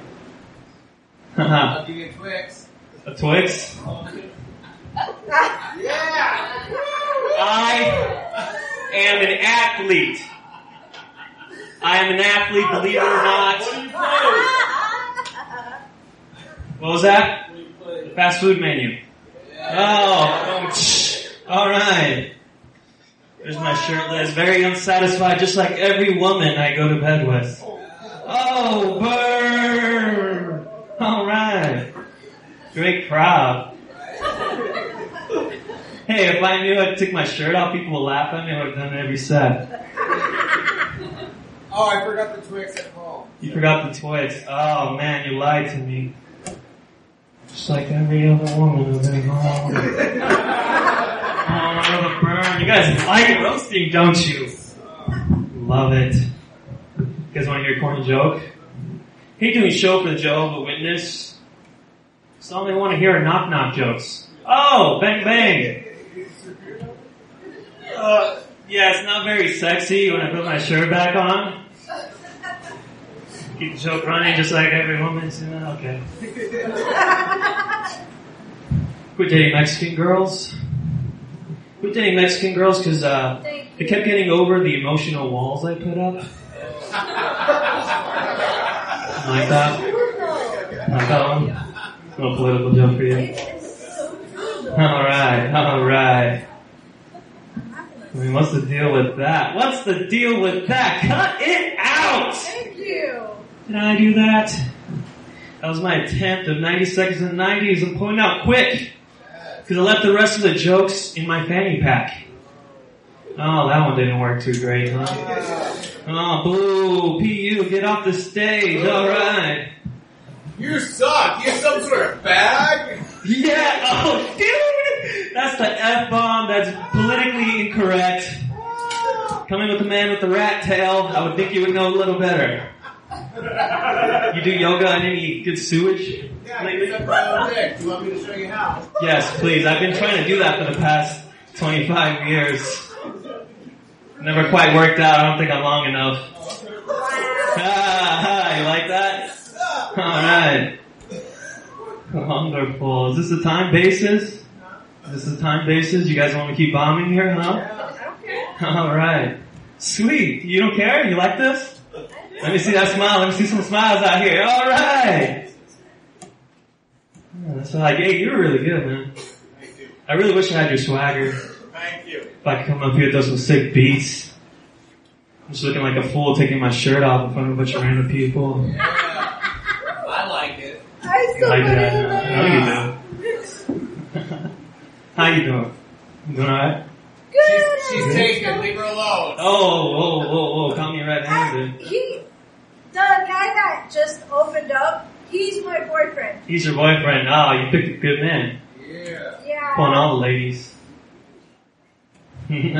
I'll give you a Twix. A Twix? Yeah! I am an athlete. I am an athlete, believe it or not. What was that? The fast food menu. Oh, all right. There's my shirtless, very unsatisfied, just like every woman I go to bed with. Oh, burn! All right. Great crowd. Hey, if I knew I'd take my shirt off, people would laugh at me. I would have done it every set. Oh, I forgot the Twix at home. You forgot the Twix. Oh man, you lied to me. Just like every other woman who's been home. Oh, the burn. You guys like roasting, don't you? Love it. You guys want to hear a corny joke? Hate doing show for the Jehovah's Witness. So all they want to hear are knock knock jokes. Oh, bang bang. Uh, yeah, it's not very sexy when I put my shirt back on. Keep the joke running just like every woman's, you know, okay. Quit dating Mexican girls. Quit dating Mexican girls because uh, they kept getting over the emotional walls I put up. Like that? Like that one? A little political joke for you. Alright, alright. I mean, what's the deal with that? What's the deal with that? Cut it out! Thank you. Did I do that? That was my attempt of ninety seconds and nineties. I'm pulling out quick. Because I left the rest of the jokes in my fanny pack. Oh, that one didn't work too great, huh? Oh, boo, P U, get off the stage, alright. You suck. You have some sort of bag? Yeah, oh, dude! That's the F-bomb, that's politically incorrect. Coming with the man with the rat tail, I would think you would know a little better. You do yoga and any good sewage? Yeah, except for my own dick. Do you want me to show you how? Yes, please. I've been trying to do that for the past twenty-five years. Never quite worked out. I don't think I'm long enough. Ah, you like that? Alright. Wonderful. Is this a time basis? Is this a time basis? You guys want to keep bombing here, huh? Alright. Sweet. You don't care? You like this? Let me see that smile. Let me see some smiles out here. Alright. Yeah, that's like, hey, you're really good, man. Thank you. I really wish I had your swagger. Thank you. If I could come up here and do some sick beats. I'm just looking like a fool taking my shirt off in front of a bunch of random people. Yeah. I like it. I You still like put it that? in No, you do. How you doing? You doing alright? Good. She's, she's taken. Leave her alone. Oh, whoa, whoa, whoa, caught me red-handed. He, the guy that just opened up, he's my boyfriend. He's your boyfriend. Oh, you picked a good man. Yeah. Yeah. Pulling all the ladies. And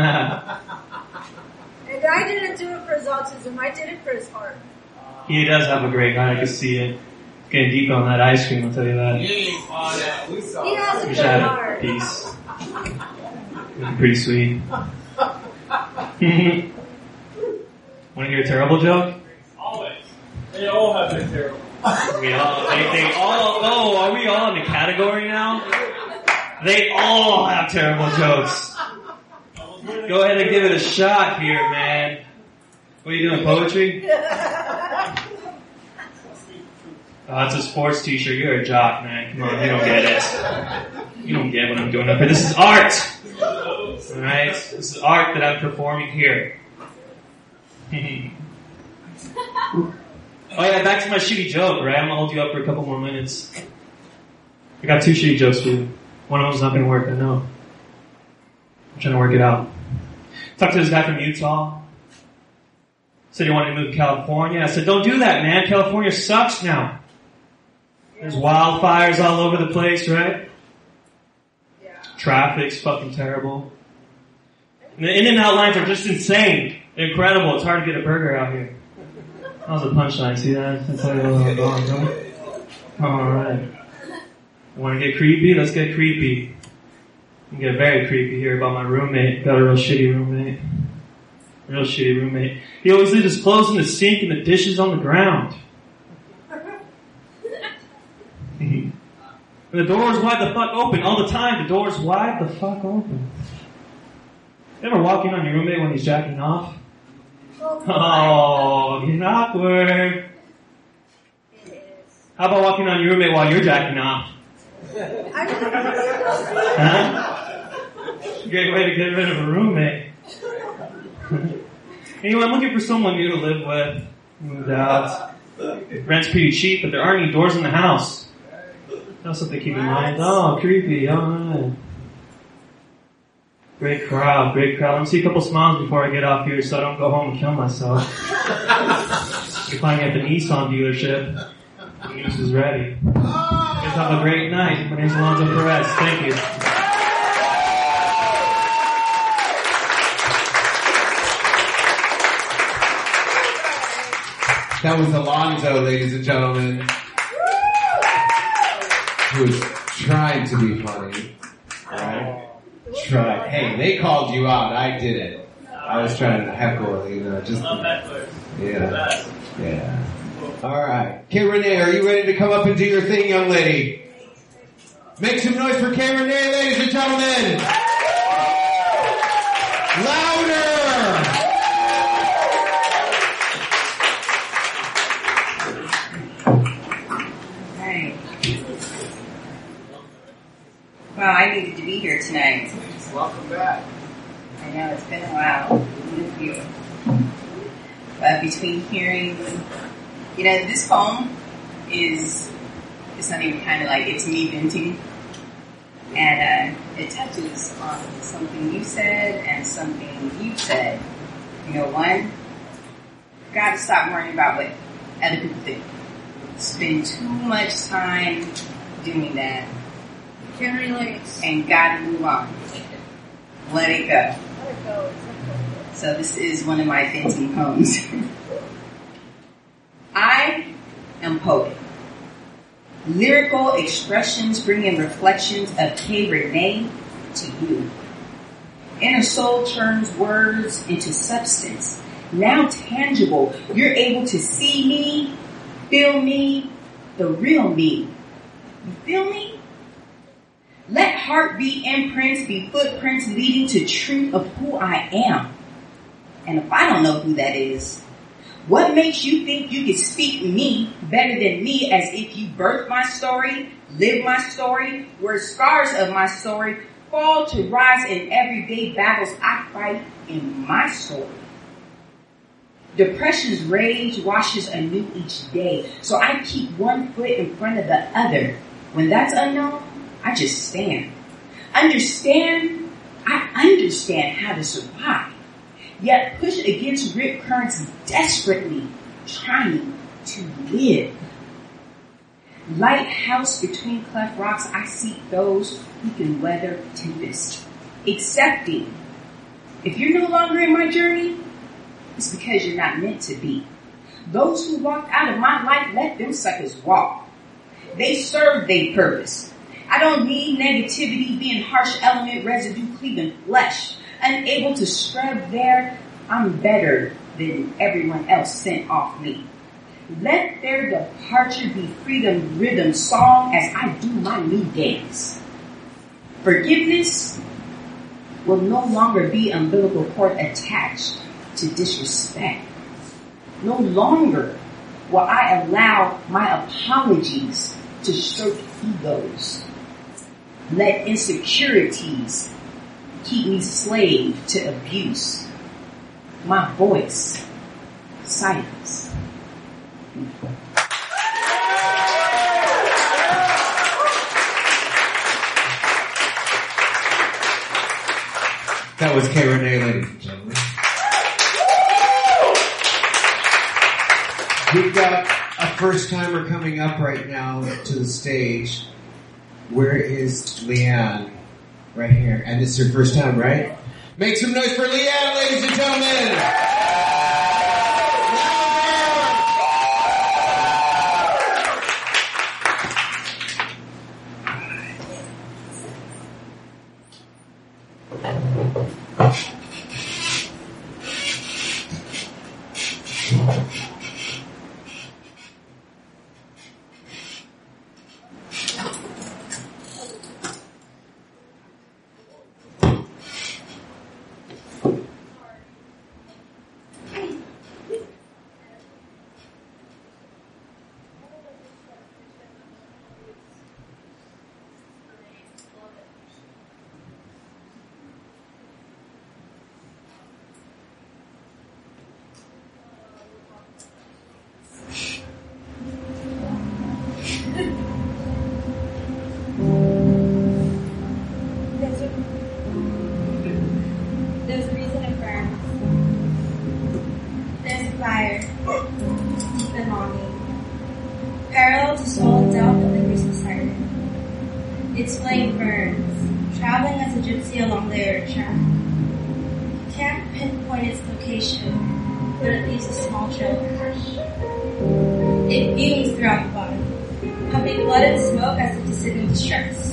I didn't do it for his autism, I did it for his heart. He does have a great heart, I can see it. Getting deep on that ice cream, I'll tell you that. He ain't on that. We saw He has a Wish good I had a heart. piece. Pretty sweet. Want to hear a terrible joke? Always. They all have been terrible. We all, they, they all, oh, are we all in the category now? They all have terrible jokes. Go ahead and give it a shot here, man. What are you doing, poetry? Oh, that's a sports t-shirt. You're a jock, man. Come on, you don't get it. You don't get what I'm doing up here. This is art! Alright? This is art that I'm performing here. Oh yeah, back to my shitty joke, right? I'm gonna hold you up for a couple more minutes. I got two shitty jokes for you. One of them's not gonna work, I know. I'm trying to work it out. Talked to this guy from Utah. Said he wanted to move to California. I said, don't do that, man. California sucks now. There's wildfires all over the place, right? Yeah. Traffic's fucking terrible. And the In-N-Out lines are just insane. They're incredible. It's hard to get a burger out here. That was a punchline. See that? That's how you're going, right? Alright. Want to get creepy? Let's get creepy. I'm get very creepy here about my roommate. Got a real shitty roommate. Real shitty roommate. He always leaves his clothes in the sink and the dishes on the ground. And the door's wide the fuck open all the time. The door's wide the fuck open. You ever walk in on your roommate when he's jacking off? Oh, you're awkward. It is. How about walking on your roommate while you're jacking off? Huh? Great way to get rid of a roommate. Anyway, I'm looking for someone new to live with. Moved out. Rent's pretty cheap, but there aren't any doors in the house. That's something to keep in mind. Oh, creepy. Alright. Great crowd, great crowd. Let me see a couple smiles before I get off here so I don't go home and kill myself. You're finding at the Nissan dealership. The news is ready. You guys have a great night. My name's Alonzo Perez. Thank you. That was Alonzo, ladies and gentlemen, who was trying to be funny. Right? Try. Hey, they called you out. I didn't. I was trying to heckle, you know, just. Yeah. Yeah. All right. Kay Renee, are you ready to come up and do your thing, young lady? Make some noise for Kay Renee, ladies and gentlemen. Louder. Right. Well, I needed to be here tonight. Welcome back. I know it's been a while with you. But between hearing, you know, this poem is, it's not even kind of like, it's me venting. And uh, it touches on something you said and something you said. You know, one, got to stop worrying about what other people think. Spend too much time doing that. Can relate. And got to move on. Let it go. Let it go. So this is one of my venting poems. I am poet. Lyrical expressions bringing reflections of Kay Renee to you. Inner soul turns words into substance. Now tangible, you're able to see me, feel me, the real me. You feel me? Let heartbeat imprints be footprints leading to truth of who I am. And if I don't know who that is, what makes you think you can speak me better than me as if you birthed my story, lived my story, were scars of my story, fall to rise in everyday battles I fight in my story. Depression's rage washes anew each day, so I keep one foot in front of the other. When that's unknown, I just stand. Understand, I understand how to survive, yet push against rip currents desperately trying to live. Lighthouse between cleft rocks, I seek those who can weather tempest. Accepting, if you're no longer in my journey, it's because you're not meant to be. Those who walked out of my life, let them suckers walk. They serve their purpose. I don't need negativity being harsh element residue cleaving flesh. Unable to scrub there, I'm better than everyone else sent off me. Let their departure be freedom rhythm song as I do my new dance. Forgiveness will no longer be umbilical cord attached to disrespect. No longer will I allow my apologies to stroke egos. Let insecurities keep me slave to abuse. My voice, silence. That was Kay Renee, ladies and gentlemen. We've got a first timer coming up right now to the stage. Where is Leanne? Right here. And this is her first time, right? Make some noise for Leanne, ladies and gentlemen! Hotel lingers beside it. Its flame burns, traveling as a gypsy along the air track. You can't pinpoint its location, but it leaves a small trail of ash. It fumes throughout the bottom, pumping blood and smoke as if to signal distress.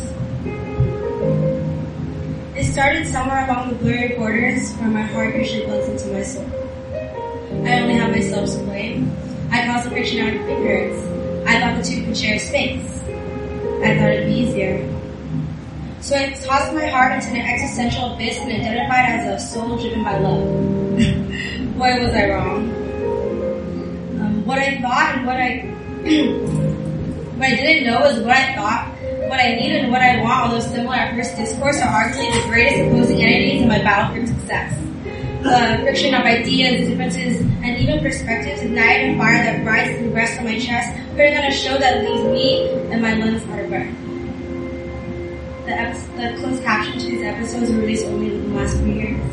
It started somewhere along the blurry borders where my heart usually blends into my soul. I only have myself to blame. I caused the friction out of fingers. I thought the two could share space. I thought it'd be easier. So I tossed my heart into an existential abyss and identified as a soul driven by love. Boy, was I wrong. Um, what I thought and what I what I didn't know is what I thought, what I needed and what I want, although similar at first discourse, are arguably the greatest opposing entities in my battle for success. The friction of ideas, differences, and even perspectives ignited a fire that rises and rests on my chest, putting on a show that leaves me and my lungs out of breath. The, epi- the closed caption to these episodes were released only in the last few years.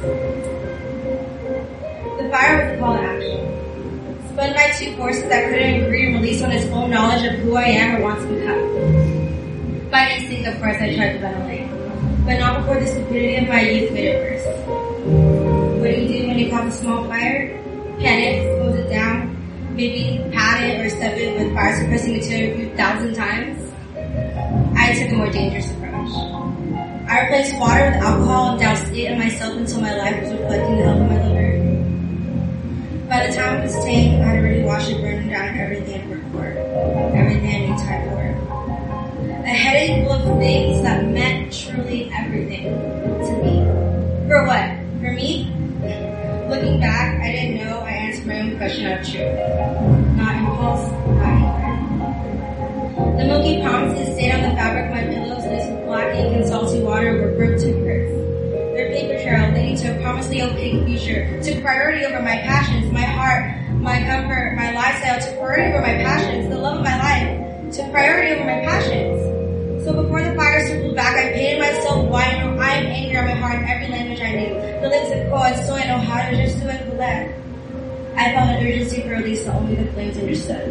The fire was a call to action. Spun by two forces that couldn't agree and released on its own knowledge of who I am or want to become. By instinct, of course, I tried to ventilate, but not before the stupidity of my youth made it worse. What do you do when you cause a small fire? Panic, close it down, maybe pat it or step it with fire suppressing material a few thousand times? I took a more dangerous approach. I replaced water with alcohol and doused it and myself until my life was reflecting the health of my liver. By the time it was tanked, I had already washed and burned down everything I'd worked for, everything I need time for. A headache full of things that meant truly everything to me. For what? For me? Looking back, I didn't know I answered my own question out of truth. Not impulse, not anger. The milky promises stayed on the fabric of my pillows, laced with black ink and salty water, were burnt to crisp. Their paper trail leading to a promisingly opaque future took priority over my passions, my heart, my comfort, my lifestyle took priority over my passions, the love of my life took priority over my passions. So before the fire circled back, I painted myself white and I am angry on my heart in every language I knew. The lips of code, so I know how to just do it for that. I felt an urgency for release that only the flames understood.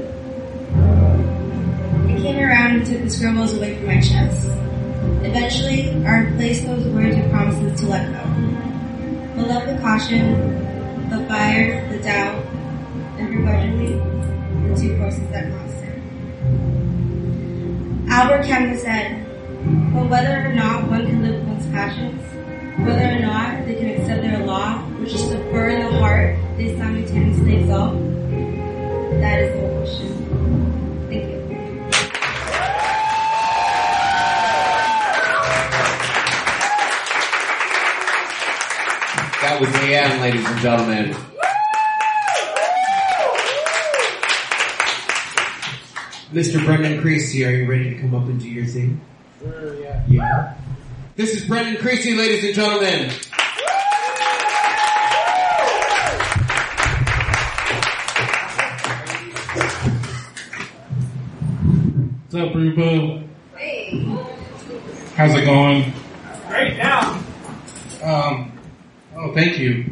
It came around and took the scribbles away from my chest. Eventually, I replaced those words with promises to let go. The love, the caution, the fire, the doubt, and begrudgingly, the two forces that caused it. Albert Camus said, but whether or not one can live with one's passions, whether or not they can accept their law, which is to burn the heart they simultaneously exalt, that is the whole question. Thank you. That was Leanne, ladies and gentlemen. Mister Brendan Creasy, are you ready to come up and do your thing? Sure, yeah. Yeah. This is Brendan Creasy, ladies and gentlemen. What's up, Rupo? Hey. How's it going? Great now. Um, oh, thank you.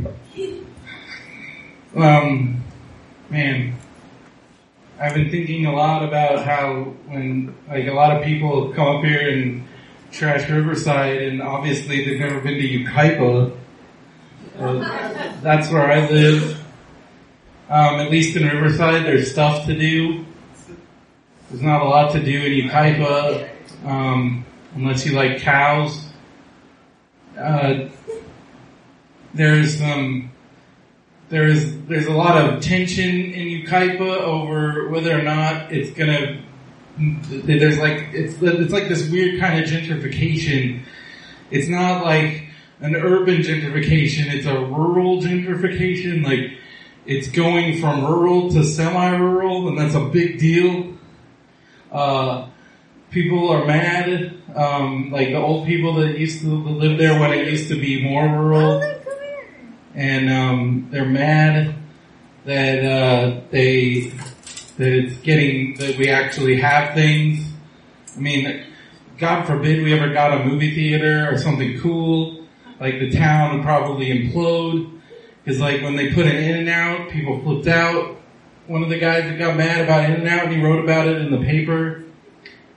Um, man, I've been thinking a lot about how when, like, a lot of people come up here and trash Riverside, and obviously they've never been to Ukaipa. Uh, that's where I live. Um, at least in Riverside, there's stuff to do. There's not a lot to do in Ukaipa, um, unless you like cows. Uh, there's um, there's there's a lot of tension in Ukaipa over whether or not it's gonna. There's like it's it's like this weird kind of gentrification. It's not like an urban gentrification; it's a rural gentrification. Like it's going from rural to semi-rural, and that's a big deal. Uh, people are mad. Um, like the old people that used to live there when it used to be more rural, and um, they're mad that uh, they that it's getting that we actually have things. I mean, God forbid we ever got a movie theater or something cool. Like the town would probably implode because, like, when they put an In-N-Out, people flipped out. One of the guys that got mad about In-N-Out, and he wrote about it in the paper.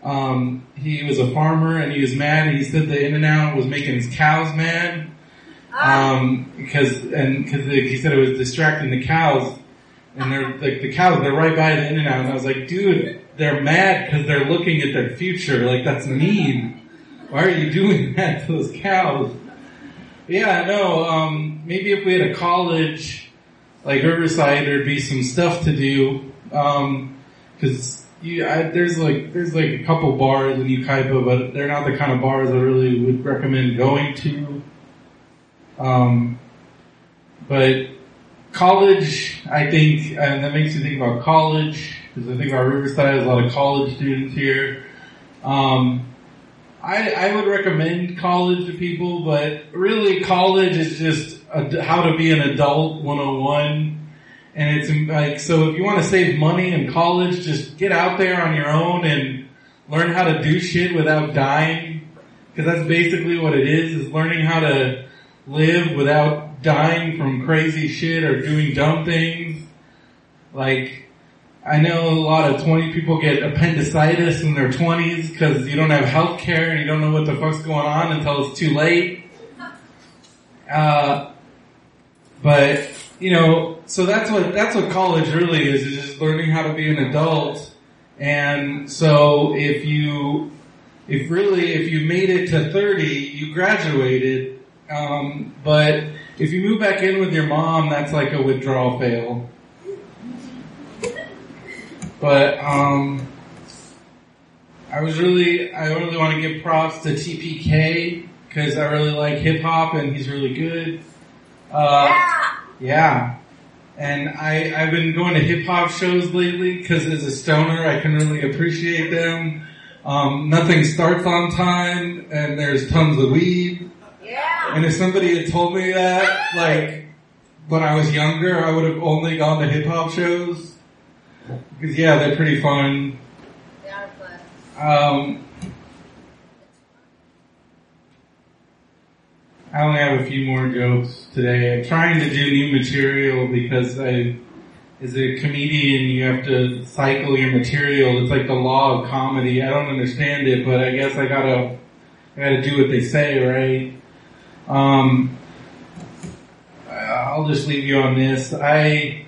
Um, he was a farmer and he was mad, and he said the In-N-Out was making his cows mad. Um, because, and cause he said it was distracting the cows, and they're, like, the cows, they're right by the In-N-Out, and I was like, dude, they're mad because they're looking at their future, like, that's mean. Why are you doing that to those cows? Yeah, no, um, maybe if we had a college, like Riverside, there'd be some stuff to do, um, cause you, I, there's like, there's like a couple bars in Ukaipa, but they're not the kind of bars I really would recommend going to. Um, but college, I think, and that makes you think about college, because I think our Riverside has a lot of college students here. Um, I, I would recommend college to people, but really college is just a, how to be an adult one oh one. And it's like, so if you want to save money in college, just get out there on your own and learn how to do shit without dying. Because that's basically what it is, is learning how to live without dying from crazy shit or doing dumb things. Like, I know a lot of twenty people get appendicitis in their twenties because you don't have health care and you don't know what the fuck's going on until it's too late. Uh, but, you know, so that's what, that's what college really is, is just learning how to be an adult. And so if you, if really, if you made it to thirty, you graduated. Um, but if you move back in with your mom, that's like a withdrawal fail. But, um, I was really, I really want to give props to T P K, cause I really like hip hop and he's really good. Uh, yeah. yeah. And I, I've been going to hip hop shows lately, cause as a stoner I can really appreciate them. Um, nothing starts on time and there's tons of weed. Yeah. And if somebody had told me that, like, when I was younger, I would have only gone to hip hop shows. Because yeah, they're pretty fun. They are fun. Um, I only have a few more jokes today. I'm trying to do new material because I, as a comedian, you have to cycle your material. It's like the law of comedy. I don't understand it, but I guess I gotta, I gotta do what they say, right? Um, I'll just leave you on this. I,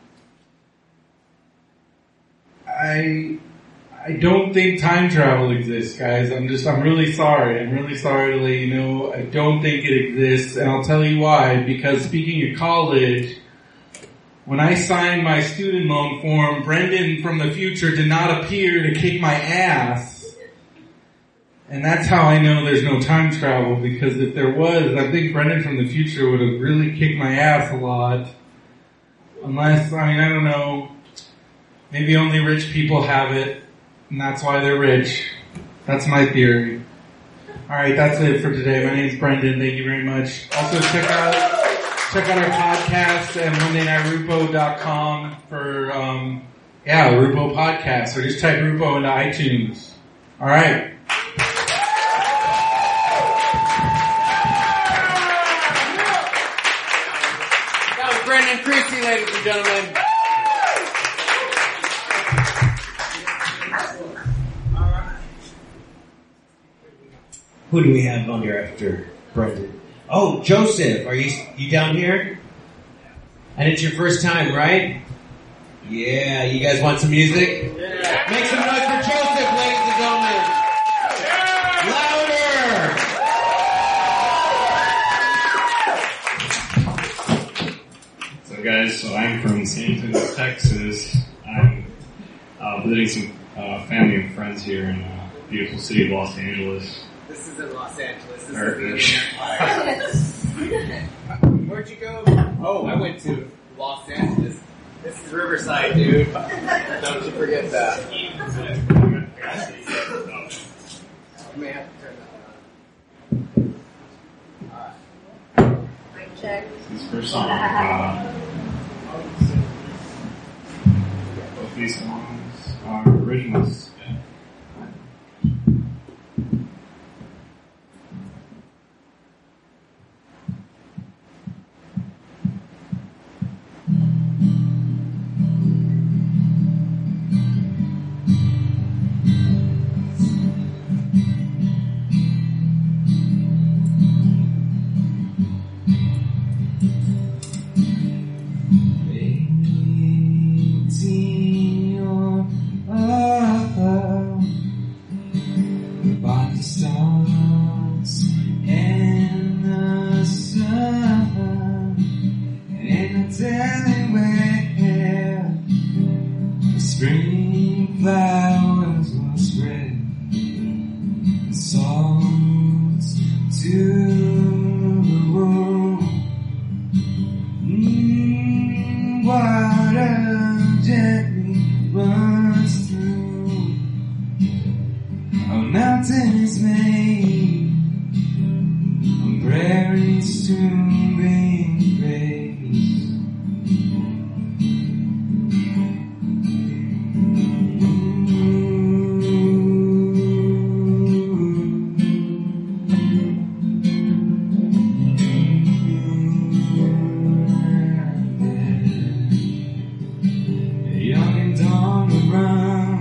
I, I don't think time travel exists, guys. I'm just, I'm really sorry. I'm really sorry to let you know. I don't think it exists, and I'll tell you why. Because speaking of college, when I signed my student loan form, Brendan from the future did not appear to kick my ass. And that's how I know there's no time travel, because if there was, I think Brendan from the future would have really kicked my ass a lot. Unless, I mean, I don't know, maybe only rich people have it, and that's why they're rich. That's my theory. Alright, that's it for today. My name's Brendan, thank you very much. Also check out, check out our podcast at monday night rupo dot com for, um, yeah, Rupo Podcast, or just type Rupo into iTunes. Alright. Brendan Creasy, ladies and gentlemen. Who do we have on here after Brendan? Oh, Joseph, are you you down here? And it's your first time, right? Yeah, you guys want some music? Yeah. Make some noise for Joseph, ladies and gentlemen. Louder! So guys, so I'm from San Antonio, Texas. I'm uh, visiting some uh, family and friends here in the uh, beautiful city of Los Angeles. This is in Los Angeles. This Or, is Where'd you go? Oh, I went to Los Angeles. This is Riverside, dude. Don't you forget that. You may have to turn that on. Alright. Mic check. This first song, uh, both these songs are originals. soon bring grace. Young and dumb around,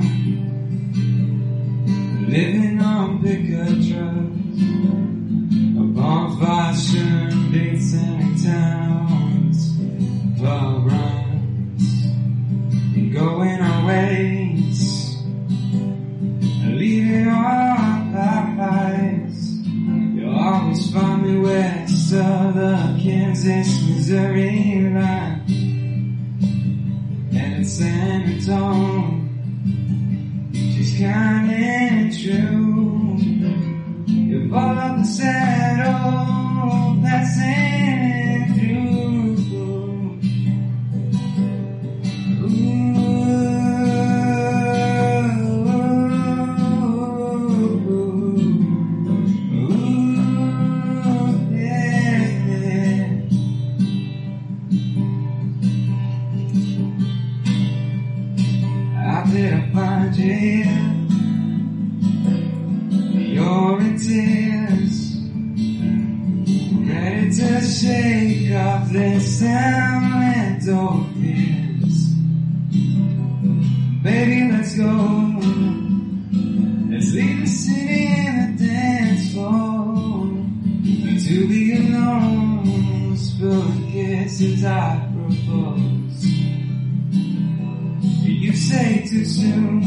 living on pickup trucks, a bonfire shooting beats in towns, pub runs, and going our ways, leaving our lives. You'll always find me west of the Kansas, Missouri line. And it's San Antonio, she's kind and true. You fall off the saddle, passing through. Ooh, ooh, yeah, yeah. How did I find you? You're in tears, ready to shake off this and old fears. Baby, let's go. Let's leave the city and the dance floor. To be alone, spill the kisses I propose. You say too soon,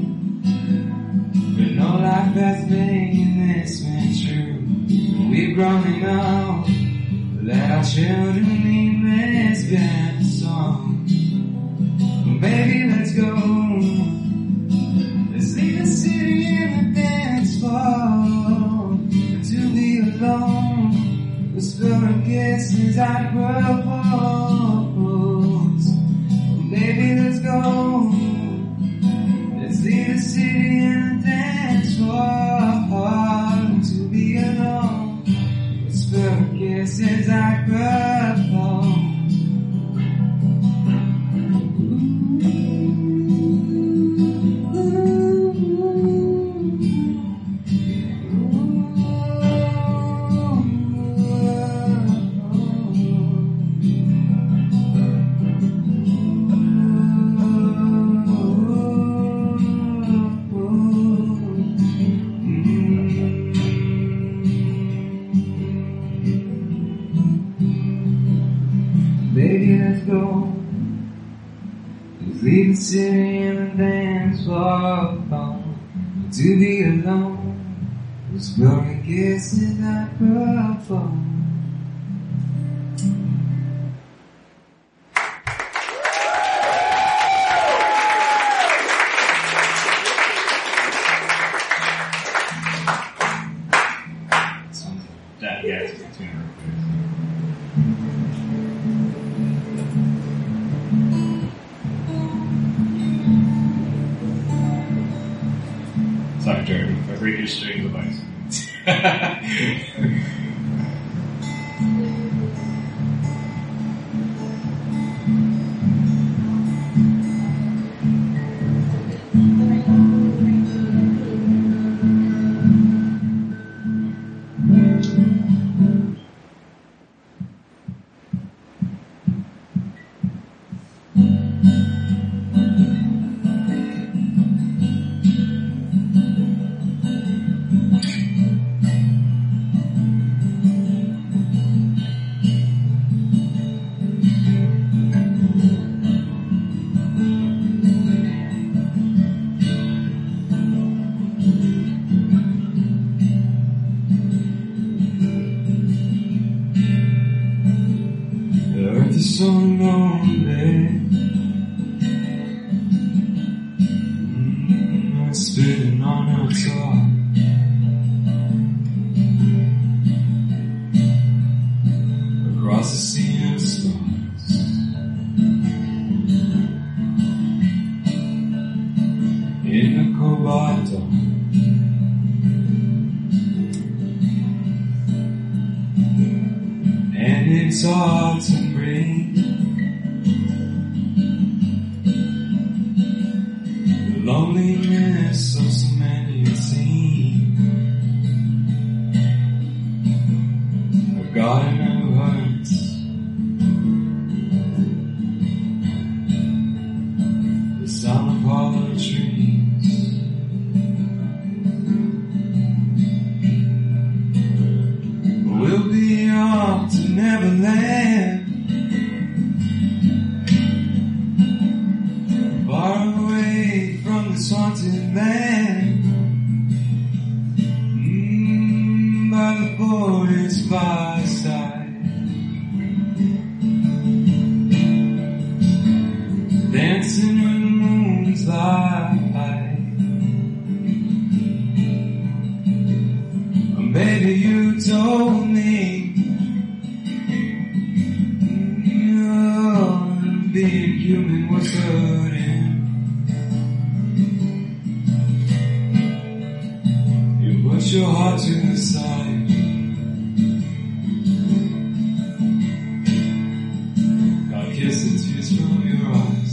but no life has made this man true. We've grown enough that our children need this bad song. Baby, let's go. Let's leave the city and the dance floor. To be alone, whisper and kisses I propose. Baby, let's go. Let's leave the city and the dance floor. To be alone, whisper kisses I propose. Baby, let's go. Let's leave the city and the dance floor. To be alone, whispering kisses I propose. That, yeah, it's between her. Sorry, Jeremy. If I break your strings of ice. So lonely, mm, spitting on her top. Across the sea of stars, in the cobalt dawn, it's hard to breathe. The loneliness of so many it seems. Forgotten who hurts. The sound of hollow trees. We'll be off to Neverland, far away from this haunted land. Mm, by the forest fireside, dancing in the moon's light. And baby, you told me being human was hurting. You put your heart to the side. God kissed the tears from your eyes.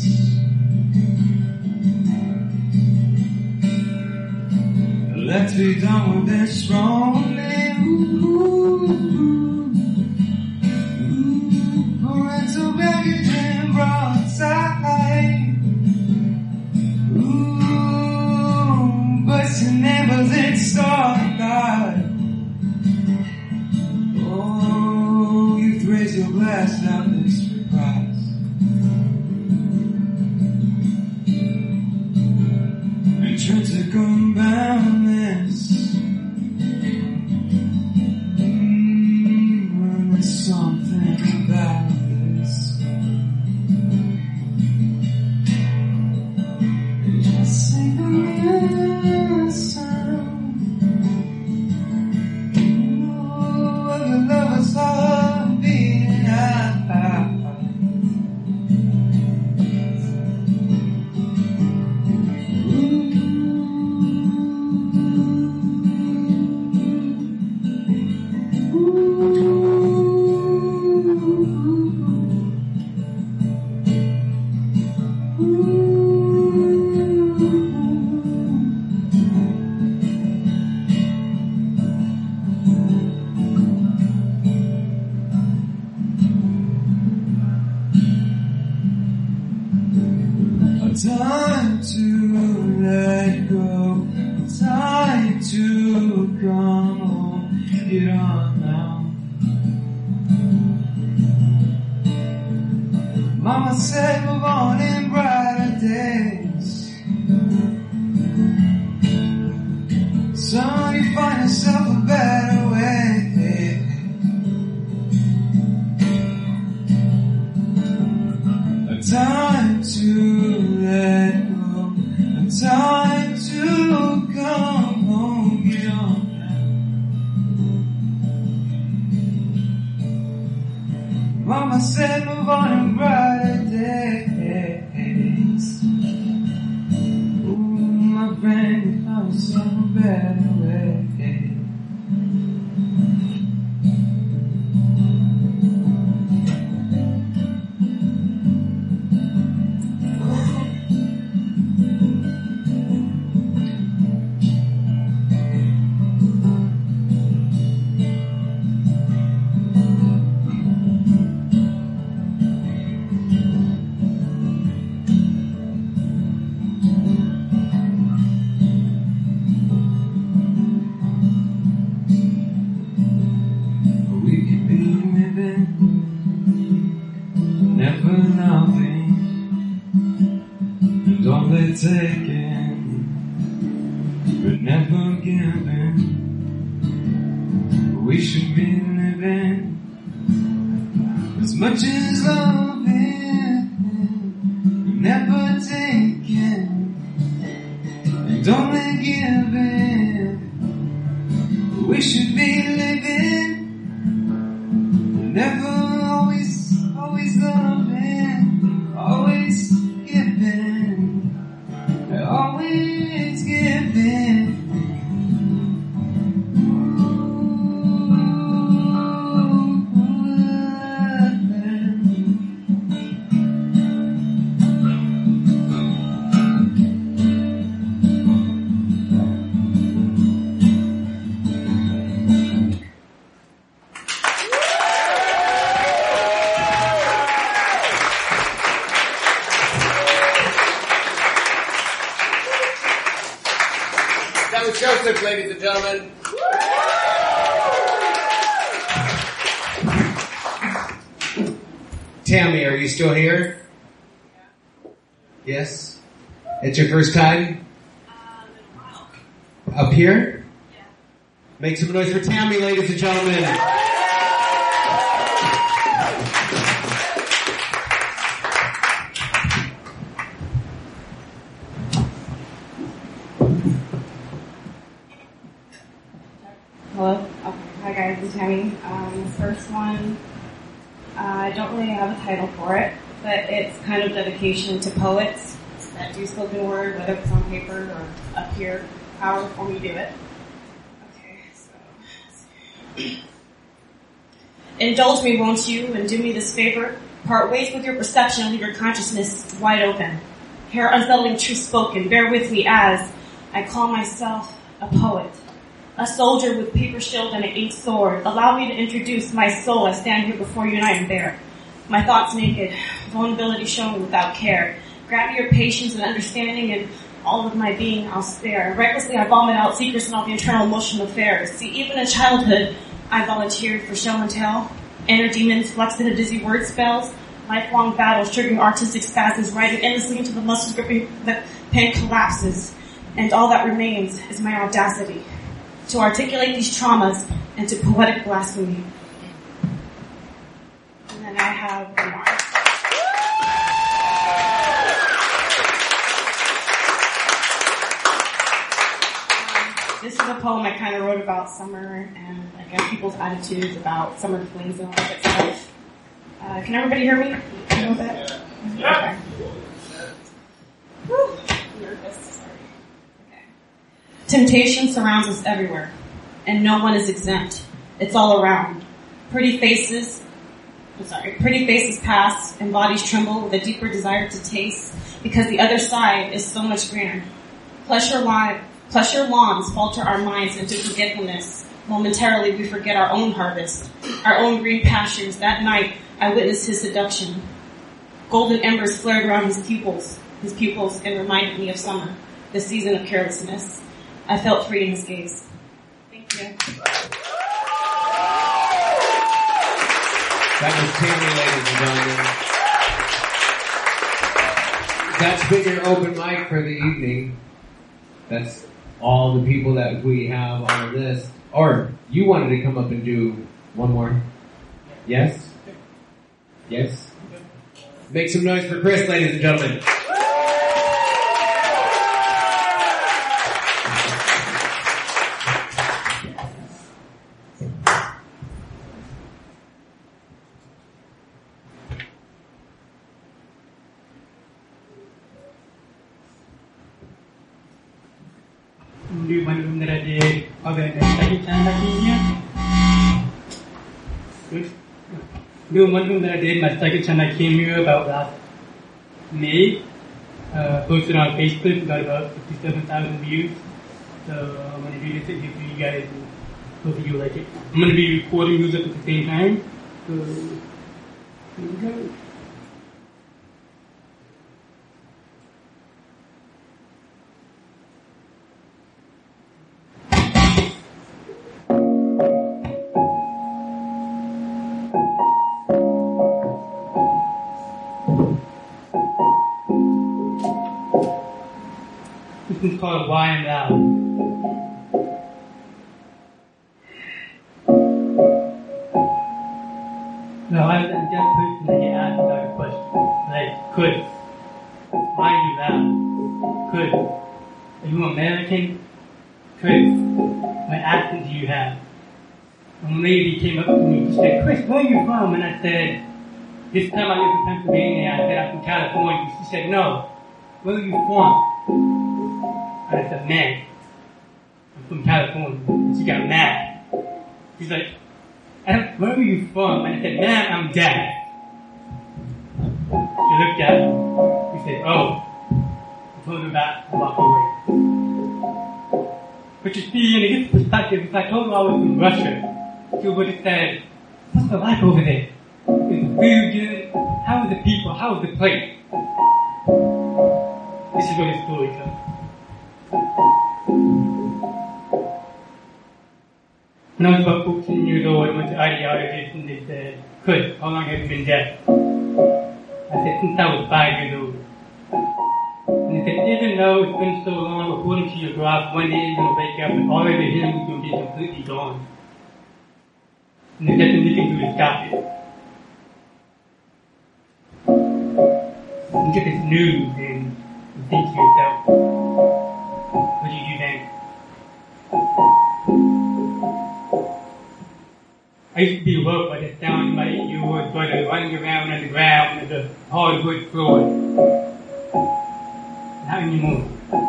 Let's be done with this wrongly. Parental baggage and broadside. Ooh, but you never let start. Oh, you've raised your glass, now this surprise. Intrinsic unbalance. Mm, there's something about sing a sound. Ooh, of the lover's heart beating out. Time to let go, time to come home, get on now. Mama said move on in brighter days. Son, you find yourself a better way. A time to let go, a time to come home, get on now. Mama said move on in brighter days. Ooh, my friend, you found yourself a better way. Taken, but never given. We should be living as much as loving, never taken, and only given. We should be living, never always, always loving, always giving. Always giving. Ooh, ooh, ooh. Thomas Joseph, ladies and gentlemen. Tammy, are you still here? Yes? It's your first time? Up here? Make some noise for Tammy, ladies and gentlemen. Hello. Okay. Hi guys, it's Tammy. Um, this first one, uh, I don't really have a title for it, but it's kind of dedication to poets that do spoken word, whether it's on paper or up here, however form you do it. Okay, so indulge me, won't you, and do me this favor. Part ways with your perception and leave your consciousness wide open. Hear unsettling truth spoken. Bear with me as I call myself a poet. A soldier with paper shield and an ink sword. Allow me to introduce my soul. I stand here before you and I am bare. My thoughts naked, vulnerability shown without care. Grant me your patience and understanding, and all of my being I'll spare. Recklessly I vomit out secrets and all the internal emotional affairs. See, even in childhood, I volunteered for show and tell. Inner demons flexed into dizzy word spells. Lifelong battles triggering artistic spasms, writing endlessly into the muscles gripping the pen collapses. And all that remains is my audacity to articulate these traumas into poetic blasphemy. And then I have remarks. Um, this is a poem I kind of wrote about summer and I guess people's attitudes about summer flings and all that stuff. Uh, can everybody hear me? You know that? Yeah. Okay. Whew. Nervous. Temptation surrounds us everywhere, and no one is exempt. It's all around. Pretty faces, I'm sorry, pretty faces pass, and bodies tremble with a deeper desire to taste, because the other side is so much greener. Pleasure, line, pleasure lawns falter our minds into forgetfulness. Momentarily we forget our own harvest, our own green pastures. That night I witnessed his seduction. Golden embers flared around his pupils, his pupils, and reminded me of summer, the season of carelessness. I felt free in his gaze. Thank you. That was Tammy, ladies and gentlemen. That's been your open mic for the evening. That's all the people that we have on our list. Or, you wanted to come up and do one more? Yes? Yes? Make some noise for Chris, ladies and gentlemen. Do one room that I did organize second time I came here. Do one room that I did my second time I came here about last May. Uh, posted on Facebook, got about fifty-seven thousand views. So I'm gonna do this here for you guys and hope you like it. I'm gonna be recording music at the same time. So here we go. This is called Why I'm Loud. No, I was a deaf person that get asked about a question. Like, Chris, why are you loud? Chris, are you American? Chris, what accent do you have? And a lady came up to me and said, Chris, where are you from? And I said, this time I live in Pennsylvania. I said, I'm from California. She said, no, where are you from? And I said, man, I'm from California. And she got mad. She's like, where are you from? And I said, man, I'm deaf. She looked at me. She said, oh. I told her that to walk away. But you see, in a different perspective, if I told her I was from Russia, she would have said, what's the life over there? Is the food good? How are the people? How is the place? This is where the story comes. When I was about fourteen years old, I went to ideologist and they said, Chris, how long have you been deaf? I said, since I was five years old. And they said, even though it's been so long, according to your graph, one day you're going to wake up and all of the hearing is going to be completely gone. And there's nothing you can do to stop it. You get this news and you think to yourself, what do you do then? I used to be woke by the sound of my eight-year-old brother running around on the ground with a hardwood floor. Not anymore.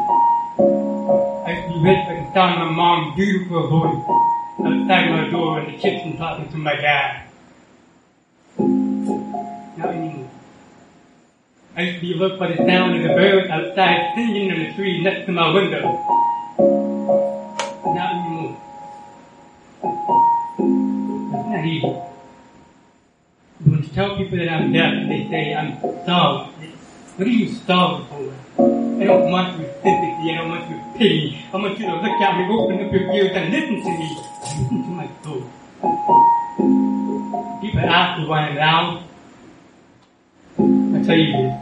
I used to be waked by the sound of my mom's beautiful voice outside my door in the kitchen talking to my dad. Not anymore. I used to be woke by the sound of the birds outside singing in the tree next to my window. Not anymore. It's not easy. When you tell people that I'm deaf, they say I'm starved. What are you starved for? I don't want your sympathy, I don't want your pity. I want you to look at me, open up your ears and listen to me. Listen to my soul. People ask me why I'm loud. I tell you this.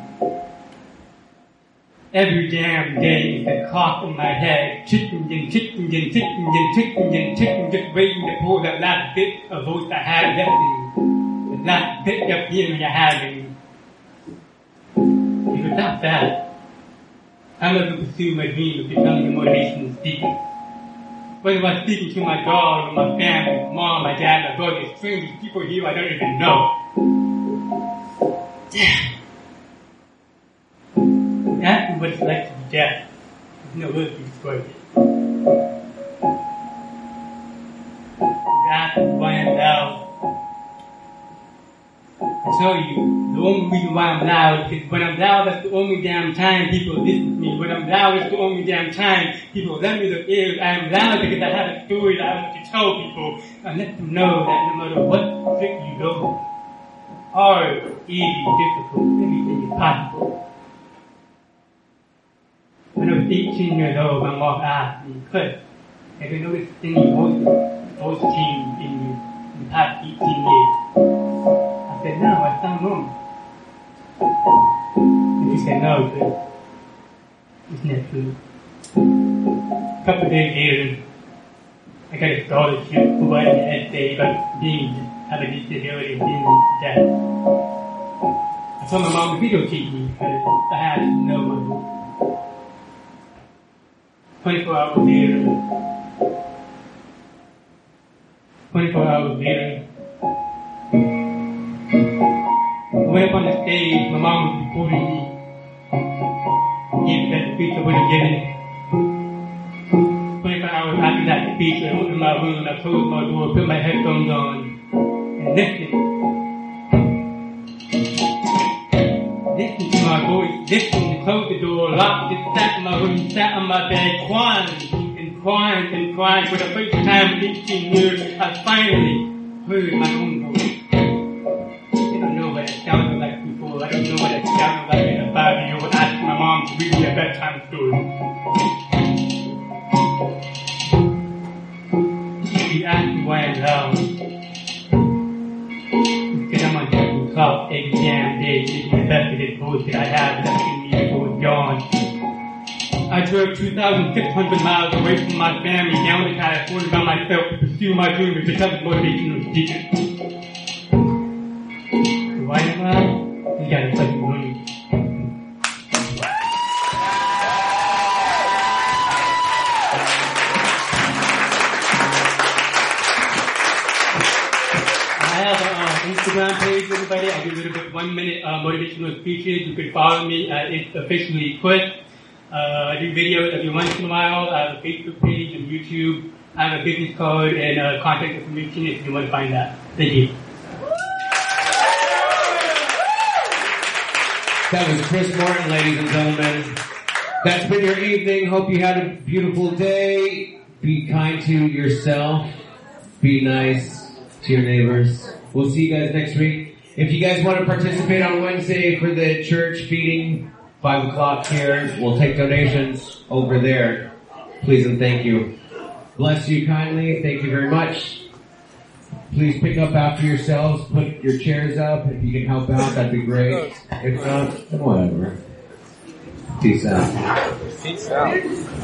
Every damn day the clock in my head, ticking and ticking and ticking and ticking and ticking, just waiting to pull that last bit of voice I had left in me. The last bit of feeling I had in me. Because that's that. I love to pursue my dream of becoming a motivational speaker. Whether I'm speaking to my dog or my family, mom, my dad, my brother, strangers, people here I don't even know. Damn. Ask me what it's like to be deaf. There's no word to describe it. Ask me why I'm loud. I tell you, the only reason why I'm loud is when I'm loud, that's the only damn time people listen to me. When I'm loud, it's the only damn time people lend me their ears. I am loud because I have a story that I want to tell people. I let them know that no matter what trick you go, hard, easy, difficult, everything is possible. When I was eighteen years old, my mom asked me, Cliff, have you noticed any voice, voice change in you in the past eighteen years? I said, no, I sound normal. And she said, no, Cliff, it's not true. A couple of days later, I got a scholarship for writing an essay about being, having a disability and being deaf. I told my mom to videotape me because I had to know my voice. twenty-four hours later, twenty-four hours later, I went up on the stage, my mom was recording me, gave that speech I would have given. twenty-four hours after that speech, I opened my room, I closed my door, put my headphones on, and listened. Listened to my voice, listened to close the door, locked it, sat in my room, sat on my bed, crying and crying and crying. For the first time in eighteen years, I finally heard my own voice. I don't know what it sounded like before. I don't know what it sounded like in a five-year-old asking my mom to read me a bedtime story. She asked me why I'm loud. Because I'm on the clock every damn day, making the best of this voice that I have left in me before it's gone. I drove two thousand six hundred miles away from my family down to California by myself to pursue my dream of becoming a motivational speaker. Why am I? You gotta fucking money. I have an uh, Instagram page, everybody. I do a little bit one minute uh, motivational speeches. You can follow me. Uh, it's officially Quit. Uh, I do videos every once in a while. I have a Facebook page and YouTube. I have a business card and uh, contact information if you want to find that. Thank you. That was Chris Martin, ladies and gentlemen. That's been your evening. Hope you had a beautiful day. Be kind to yourself. Be nice to your neighbors. We'll see you guys next week. If you guys want to participate on Wednesday for the church feeding, five o'clock here, we'll take donations over there. Please and thank you. Bless you kindly. Thank you very much. Please pick up after yourselves. Put your chairs up. If you can help out, that'd be great. If not, whatever. Peace out. Peace out.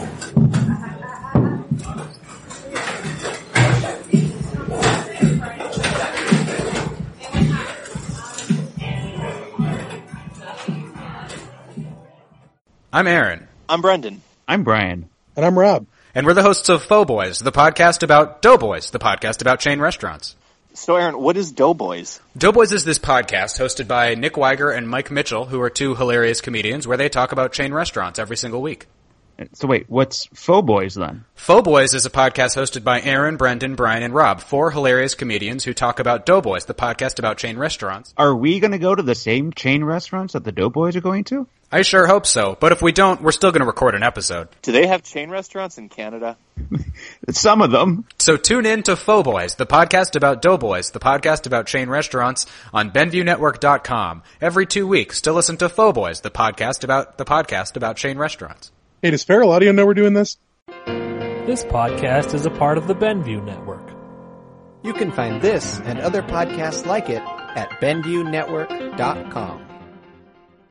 I'm Aaron. I'm Brendan. I'm Brian. And I'm Rob. And we're the hosts of Faux Boys, the podcast about Doughboys, the podcast about chain restaurants. So Aaron, what is Doughboys? Doughboys is this podcast hosted by Nick Weiger and Mike Mitchell, who are two hilarious comedians, where they talk about chain restaurants every single week. So wait, what's Faux Boys then? Faux Boys is a podcast hosted by Aaron, Brendan, Brian, and Rob, four hilarious comedians who talk about Doughboys, the podcast about chain restaurants. Are we going to go to the same chain restaurants that the Doughboys are going to? I sure hope so, but if we don't, we're still going to record an episode. Do they have chain restaurants in Canada? Some of them. So tune in to Faux Boys, the podcast about Doughboys, the podcast about chain restaurants on benview network dot com. Every two weeks to listen to Faux Boys, the podcast about the podcast about chain restaurants. Hey, does Feral Audio know we're doing this? This podcast is a part of the Benview Network. You can find this and other podcasts like it at benview network dot com.